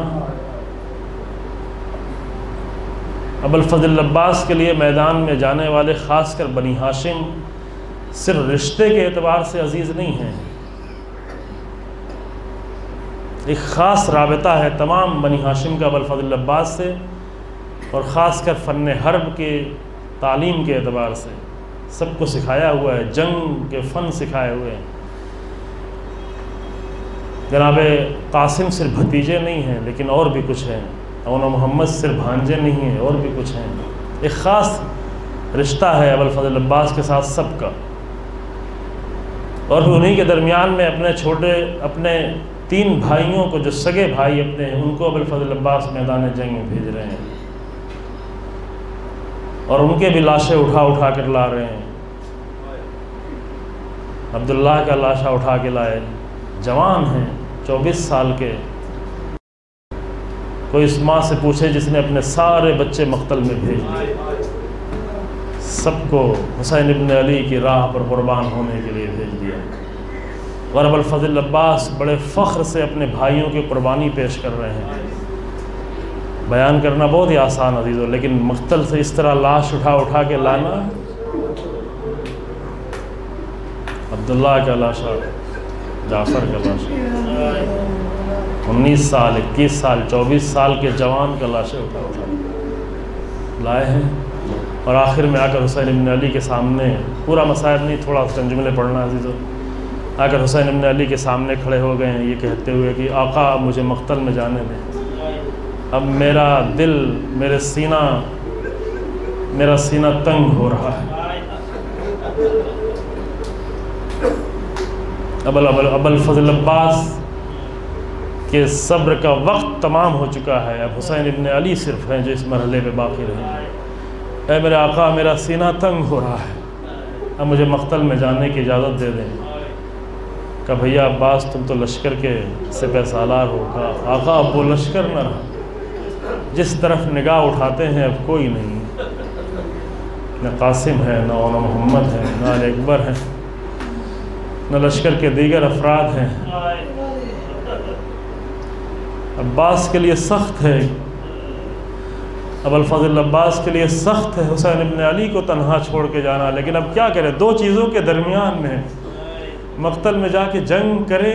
ابوالفضل عباس کے لیے میدان میں جانے والے خاص کر بنی ہاشم صرف رشتے کے اعتبار سے عزیز نہیں ہیں، ایک خاص رابطہ ہے تمام بنی ہاشم کا ابوالفضل عباس سے، اور خاص کر فن حرب کے تعلیم کے اعتبار سے سب کو سکھایا ہوا ہے، جنگ کے فن سکھائے ہوئے ہیں۔ جناب قاسم صرف بھتیجے نہیں ہیں لیکن اور بھی کچھ ہیں، اون محمد صرف بھانجے نہیں ہیں، اور بھی کچھ ہیں۔ ایک خاص رشتہ ہے ابوالفضل عباس کے ساتھ سب کا، اور انہی کے درمیان میں اپنے چھوٹے اپنے تین بھائیوں کو جو سگے بھائی اپنے ہیں ان کو ابوالفضل عباس میدان جنگ میں بھیج رہے ہیں، اور ان کے بھی لاشیں اٹھا اٹھا کر لا رہے ہیں۔ عبداللہ کا لاشا اٹھا کے لائے، جوان ہیں چوبیس سال کے، کوئی اس ماں سے پوچھے جس نے اپنے سارے بچے مقتل میں بھیج دیے، سب کو حسین ابن علی کی راہ پر قربان ہونے کے لیے بھیج دیا۔ اور ابوالفضل عباس بڑے فخر سے اپنے بھائیوں کی قربانی پیش کر رہے ہیں۔ بیان کرنا بہت ہی آسان عزیزو، لیکن مقتل سے اس طرح لاش اٹھا اٹھا کے لانا، عبداللہ کا لاشا، جعفر کا لاشا، انیس سال اکیس سال چوبیس سال کے جوان کا لاشیں اٹھا اٹھا لائے ہیں، اور آخر میں آ کر حسین ابن علی کے سامنے، پورا مسائل نہیں، تھوڑا چند جملے پڑھنا عزیزو، آ کر حسین ابن علی کے سامنے کھڑے ہو گئے ہیں یہ کہتے ہوئے کہ آقا اب مجھے مقتل میں جانے دیں، اب میرا دل، میرے سینہ میرا سینہ تنگ ہو رہا ہے۔ ابل ابل ابو الفضل عباس کے صبر کا وقت تمام ہو چکا ہے، اب حسین ابن علی صرف ہیں جو اس مرحلے پہ باقی رہے۔ اے میرے آقا میرا سینہ تنگ ہو رہا ہے، اب مجھے مقتل میں جانے کی اجازت دے دیں۔ کہا بھیا عباس تم تو لشکر کے سپہ سالار ہو۔ کہا آقا اب وہ لشکر نہ رہا، جس طرف نگاہ اٹھاتے ہیں اب کوئی نہیں، نہ قاسم ہے، نہ نہ محمد ہے، نہ علی اکبر ہے، نہ لشکر کے دیگر افراد ہیں۔ عباس کے لیے سخت ہے، ابو الفضل عباس کے لیے سخت ہے حسین ابن علی کو تنہا چھوڑ کے جانا، لیکن اب کیا کرے، دو چیزوں کے درمیان میں مقتل میں جا کے جنگ کرے۔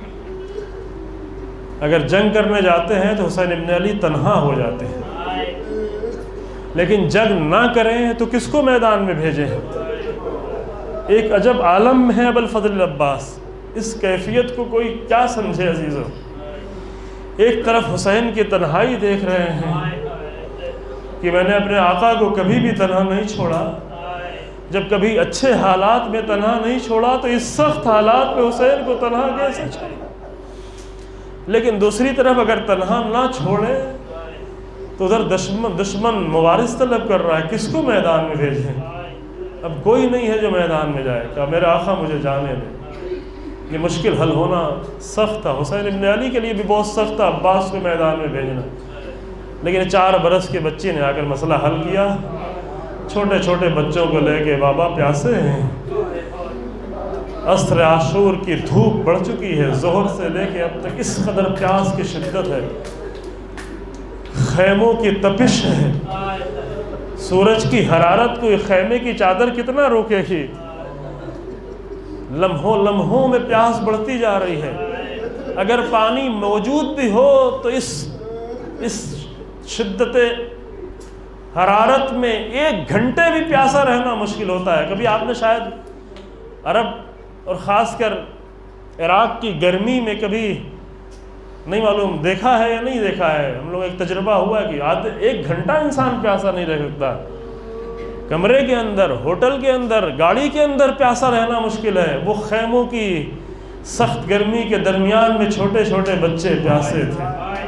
اگر جنگ کرنے جاتے ہیں تو حسین ابن علی تنہا ہو جاتے ہیں، لیکن جنگ نہ کریں تو کس کو میدان میں بھیجیں؟ ایک عجب عالم ہے ابو الفضل عباس، اس کیفیت کو کوئی کیا سمجھے عزیزو۔ ایک طرف حسین کی تنہائی دیکھ رہے ہیں کہ میں نے اپنے آقا کو کبھی بھی تنہا نہیں چھوڑا، جب کبھی اچھے حالات میں تنہا نہیں چھوڑا تو اس سخت حالات میں حسین کو تنہا کیسے چھوڑا۔ لیکن دوسری طرف اگر تنہا نہ چھوڑے تو ادھر دشمن دشمن مبارز طلب کر رہا ہے، کس کو میدان میں بھیجیں؟ اب کوئی نہیں ہے جو میدان میں جائے۔ کہا میرے آقا مجھے جانے دیں۔ یہ مشکل حل ہونا سخت تھا، حسین ابن علی کے لیے بھی بہت سخت تھا عباس کو میدان میں بھیجنا، لیکن چار برس کے بچے نے آ کر مسئلہ حل کیا۔ چھوٹے چھوٹے بچوں کو لے کے بابا پیاسے ہیں، عصر عاشور کی دھوپ بڑھ چکی ہے، ظہر سے لے کے اب تک اس قدر پیاس کی شدت ہے، خیموں کی تپش ہے، سورج کی حرارت کو خیمے کی چادر کتنا روکے گی، لمحوں لمحوں میں پیاس بڑھتی جا رہی ہے۔ اگر پانی موجود بھی ہو تو اس اس شدت حرارت میں ایک گھنٹے بھی پیاسا رہنا مشکل ہوتا ہے۔ کبھی آپ نے شاید عرب اور خاص کر عراق کی گرمی میں کبھی نہیں معلوم دیکھا ہے یا نہیں دیکھا ہے، ہم لوگ ایک تجربہ ہوا ہے کہ آدھے ایک گھنٹہ انسان پیاسا نہیں رہ سکتا، کمرے کے اندر، ہوٹل کے اندر، گاڑی کے اندر پیاسا رہنا مشکل ہے۔ وہ خیموں کی سخت گرمی کے درمیان میں چھوٹے چھوٹے بچے پیاسے تھے،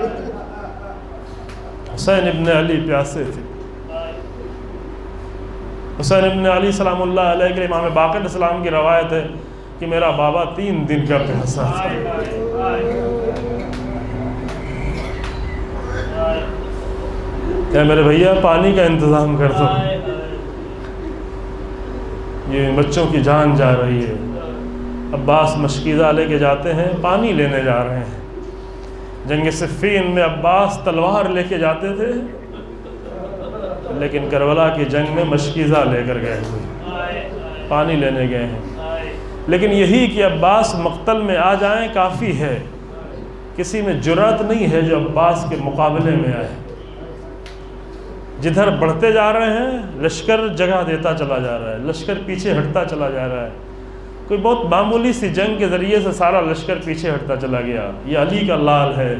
حسین ابن علی پیاسے تھے۔ حسین ابن علی سلام اللہ علیہ کے امام باقر اسلام کی روایت ہے کہ میرا بابا تین دن کا پیاسا تھا۔ کہ میرے بھیا پانی کا انتظام کر دو، یہ بچوں کی جان جا رہی ہے۔ عباس مشکیزہ لے کے جاتے ہیں، پانی لینے جا رہے ہیں۔ جنگ صفین میں عباس تلوار لے کے جاتے تھے، لیکن کربلا کی جنگ میں مشکیزہ لے کر گئے ہوئے پانی لینے گئے ہیں۔ لیکن یہی کہ عباس مقتل میں آ جائیں کافی ہے، کسی میں جرأت نہیں ہے جو عباس کے مقابلے میں آئے۔ جدھر بڑھتے جا رہے ہیں لشکر جگہ دیتا چلا جا رہا ہے، لشکر پیچھے ہٹتا چلا جا رہا ہے۔ کوئی بہت معمولی سی جنگ کے ذریعے سے سارا لشکر پیچھے ہٹتا چلا گیا۔ یہ علی کا لال ہے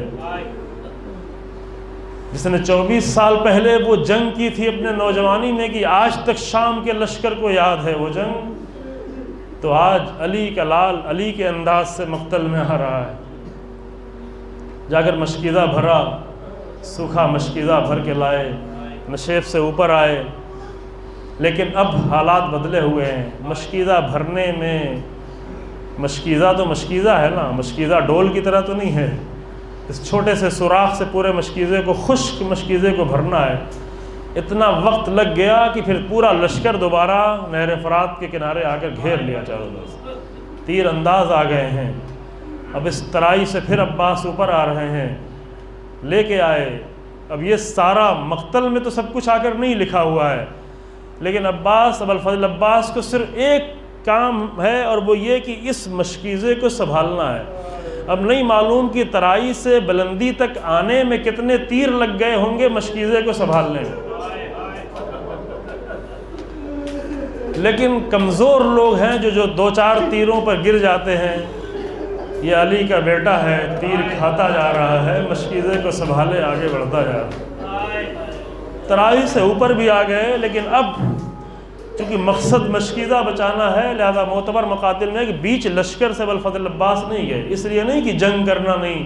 جس نے چوبیس سال پہلے وہ جنگ کی تھی اپنے نوجوانی میں کہ آج تک شام کے لشکر کو یاد ہے وہ جنگ، تو آج علی کا لال علی کے انداز سے مقتل میں آ رہا ہے۔ جا کر مشکیزہ بھرا، سوکھا مشکیزہ بھر کے لائے، نشیب سے اوپر آئے، لیکن اب حالات بدلے ہوئے ہیں۔ مشکیزہ بھرنے میں، مشکیزہ تو مشکیزہ ہے نا، مشکیزہ ڈول کی طرح تو نہیں ہے، اس چھوٹے سے سوراخ سے پورے مشکیزے کو، خشک مشکیزے کو بھرنا ہے۔ اتنا وقت لگ گیا کہ پھر پورا لشکر دوبارہ نہر فرات کے کنارے آ کر گھیر لیا چاروں طرف، تیر انداز آ گئے ہیں۔ اب اس ترائی سے پھر عباس اوپر آ رہے ہیں، لے کے آئے۔ اب یہ سارا مقتل میں تو سب کچھ آ کر نہیں لکھا ہوا ہے، لیکن عباس ابو الفضل عباس کو صرف ایک کام ہے، اور وہ یہ کہ اس مشکیزے کو سنبھالنا ہے۔ اب نہیں معلوم کہ ترائی سے بلندی تک آنے میں کتنے تیر لگ گئے ہوں گے مشکیزے کو سنبھالنے میں، لیکن کمزور لوگ ہیں جو جو دو چار تیروں پر گر جاتے ہیں، یہ علی کا بیٹا ہے، تیر کھاتا جا رہا ہے، مشکیزے کو سنبھالے آگے بڑھتا جا رہا ہے، ترائی سے اوپر بھی آ گئے، لیکن اب چونکہ مقصد مشکیزہ بچانا ہے، لہذا معتبر مقاتل میں کہ بیچ لشکر سے ابوالفضل عباس نہیں گئے، اس لیے نہیں کہ جنگ کرنا نہیں،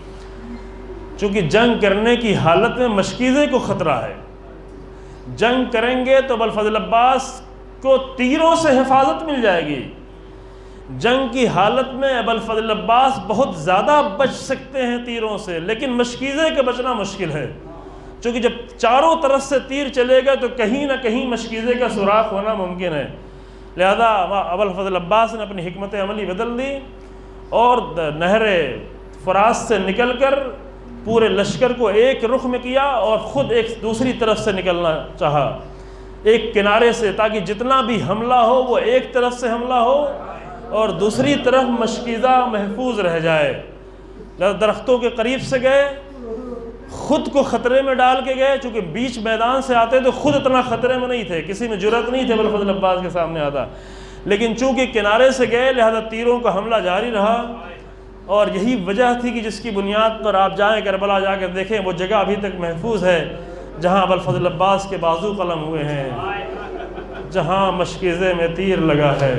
چونکہ جنگ کرنے کی حالت میں مشکیزے کو خطرہ ہے، جنگ کریں گے تو ابوالفضل عباس کو تیروں سے حفاظت مل جائے گی، جنگ کی حالت میں ابوالفضل عباس بہت زیادہ بچ سکتے ہیں تیروں سے، لیکن مشکیزے کے بچنا مشکل ہے، چونکہ جب چاروں طرف سے تیر چلے گا تو کہیں نہ کہیں مشکیزے کا سوراخ ہونا ممکن ہے، لہذا ابوالفضل عباس نے اپنی حکمت عملی بدل دی اور نہر فرات سے نکل کر پورے لشکر کو ایک رخ میں کیا اور خود ایک دوسری طرف سے نکلنا چاہا، ایک کنارے سے، تاکہ جتنا بھی حملہ ہو وہ ایک طرف سے حملہ ہو اور دوسری طرف مشکیزہ محفوظ رہ جائے، لہذا درختوں کے قریب سے گئے، خود کو خطرے میں ڈال کے گئے، چونکہ بیچ میدان سے آتے تو خود اتنا خطرے میں نہیں تھے، کسی میں جرأت نہیں تھے ابوالفضل عباس کے سامنے آتا، لیکن چونکہ کنارے سے گئے لہذا تیروں کا حملہ جاری رہا، اور یہی وجہ تھی کہ جس کی بنیاد پر آپ جائیں کربلا جا کر دیکھیں وہ جگہ ابھی تک محفوظ ہے جہاں ابوالفضل عباس کے بازو قلم ہوئے ہیں، جہاں مشکیزے میں تیر لگا ہے،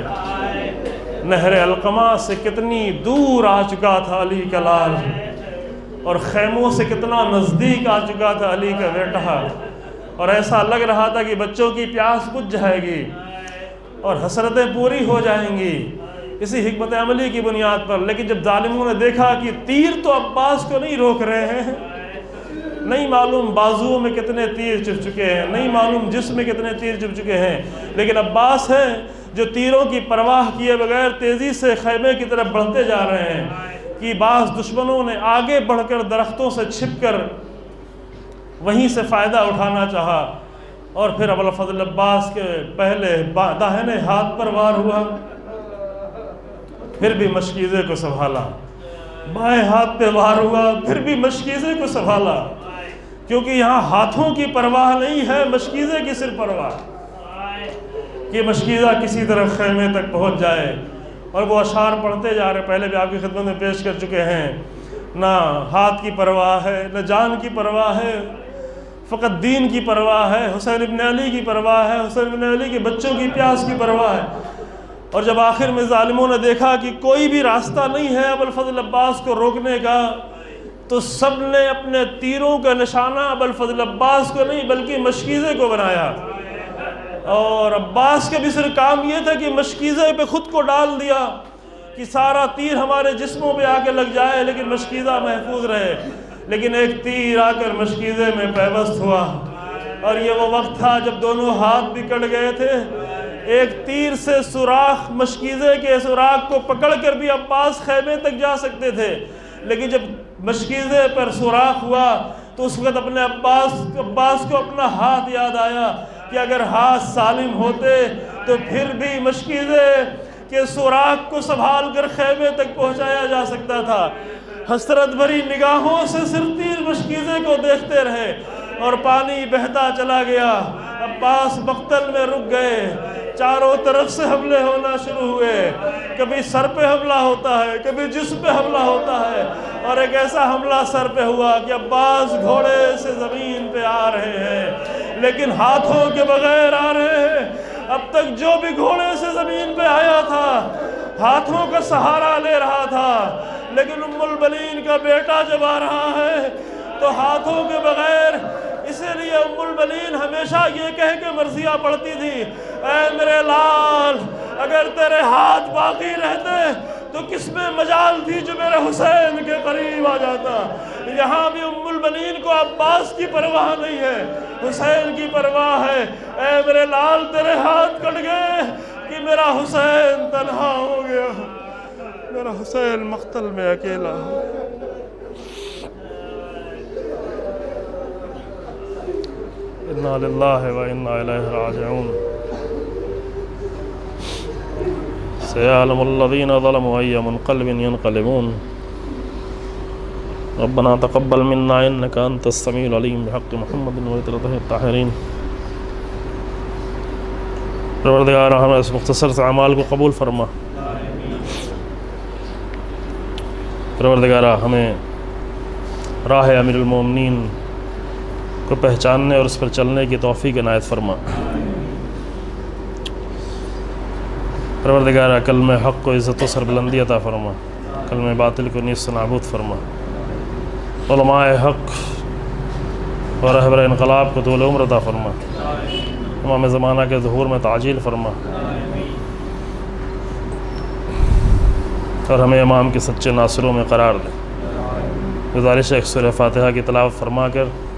نہر علقمہ سے کتنی دور آ چکا تھا علی کا لال، اور خیموں سے کتنا نزدیک آ چکا تھا علی کا بیٹا، اور ایسا لگ رہا تھا کہ بچوں کی پیاس بجھ جائے گی اور حسرتیں پوری ہو جائیں گی اسی حکمت عملی کی بنیاد پر، لیکن جب ظالموں نے دیکھا کہ تیر تو عباس کو نہیں روک رہے ہیں، نہیں معلوم بازوؤں میں کتنے تیر چبھ چکے ہیں، نہیں معلوم جسم میں کتنے تیر چبھ چکے ہیں، لیکن عباس ہیں جو تیروں کی پرواہ کیے بغیر تیزی سے خیمے کی طرف بڑھتے جا رہے ہیں، کہ بعض دشمنوں نے آگے بڑھ کر درختوں سے چھپ کر وہیں سے فائدہ اٹھانا چاہا، اور پھر ابوالفضل عباس کے پہلے داہنے ہاتھ پر وار ہوا، پھر بھی مشکیزے کو سنبھالا، بائیں ہاتھ پہ وار ہوا، پھر بھی مشکیزے کو سنبھالا، کیونکہ یہاں ہاتھوں کی پرواہ نہیں ہے، مشکیزے کی صرف پرواہ کہ مشکیزہ کسی طرح خیمے تک پہنچ جائے، اور وہ اشعار پڑھتے جا رہے، پہلے بھی آپ کی خدمت میں پیش کر چکے ہیں، نہ ہاتھ کی پرواہ ہے، نہ جان کی پرواہ ہے، فقط دین کی پرواہ ہے، حسین ابن علی کی پرواہ ہے، حسین ابن علی کے بچوں کی پیاس کی پرواہ ہے، اور جب آخر میں ظالموں نے دیکھا کہ کوئی بھی راستہ نہیں ہے ابوالفضل عباس کو روکنے کا، تو سب نے اپنے تیروں کا نشانہ ابوالفضل عباس کو نہیں بلکہ مشکیزے کو بنایا، اور عباس کا بھی صرف کام یہ تھا کہ مشکیزے پہ خود کو ڈال دیا کہ سارا تیر ہمارے جسموں پہ آ کے لگ جائے لیکن مشکیزہ محفوظ رہے، لیکن ایک تیر آ کر مشکیزے میں پیوست ہوا، اور یہ وہ وقت تھا جب دونوں ہاتھ بھی کٹ گئے تھے، ایک تیر سے سوراخ مشکیزے کے سوراخ کو پکڑ کر بھی عباس خیمے تک جا سکتے تھے، لیکن جب مشکیزے پر سوراخ ہوا تو اس وقت اپنے عباس عباس کو اپنا ہاتھ یاد آیا کہ اگر ہاتھ سالم ہوتے تو پھر بھی مشکیزے کے سوراخ کو سنبھال کر خیمے تک پہنچایا جا سکتا تھا۔ حسرت بھری نگاہوں سے صرف تیر مشکیزے کو دیکھتے رہے اور پانی بہتا چلا گیا، عباس مقتل میں رک گئے، چاروں طرف سے حملے ہونا شروع ہوئے، کبھی سر پہ حملہ ہوتا ہے، کبھی جسم پہ حملہ ہوتا ہے، اور ایک ایسا حملہ سر پہ ہوا کہ عباس گھوڑے سے زمین پہ آ رہے ہیں لیکن ہاتھوں کے بغیر آ رہے ہیں۔ اب تک جو بھی گھوڑے سے زمین پہ آیا تھا ہاتھوں کا سہارا لے رہا تھا، لیکن ام البنین کا بیٹا جب آ رہا ہے تو ہاتھوں کے بغیر، اسی لیے ام البنین ہمیشہ یہ کہہ کے مرثیہ پڑھتی تھی، اے میرے لال اگر تیرے ہاتھ باقی رہتے تو کس میں مجال تھی جو میرے حسین کے قریب آ جاتا۔ یہاں بھی ام البنین کو عباس کی پرواہ نہیں ہے، حسین کی پرواہ ہے، اے میرے لال تیرے ہاتھ کٹ گئے کہ میرا حسین تنہا ہو گیا، میرا حسین مقتل میں اکیلا ہو۔ انا للہ و انا الیہ راجعون۔ سيعلم الذين ظلموا أي منقلب ينقلبون ربنا تقبل منا إنك أنت السميع العليم بحق محمد وعلى آله الطاهرين پروردگار ہمیں اس مختصر سے اعمال کو قبول فرما۔ پروردگار ہمیں راہ امیر المومنین کو پہچاننے اور اس پر چلنے کی توفیق عنایت فرما۔ پروردگار کلمہ حق کو عزت و سربلندی عطا فرما، کلمہ باطل کو نیست و نابود فرما۔ علماء حق اور رہبر انقلاب کو طول عمر عطا فرما، امام زمانہ کے ظہور میں تعجیل فرما، اور ہمیں امام کے سچے ناصروں میں قرار دے۔ گزارش ہے ایک سورہ فاتحہ کی تلاوت فرما کر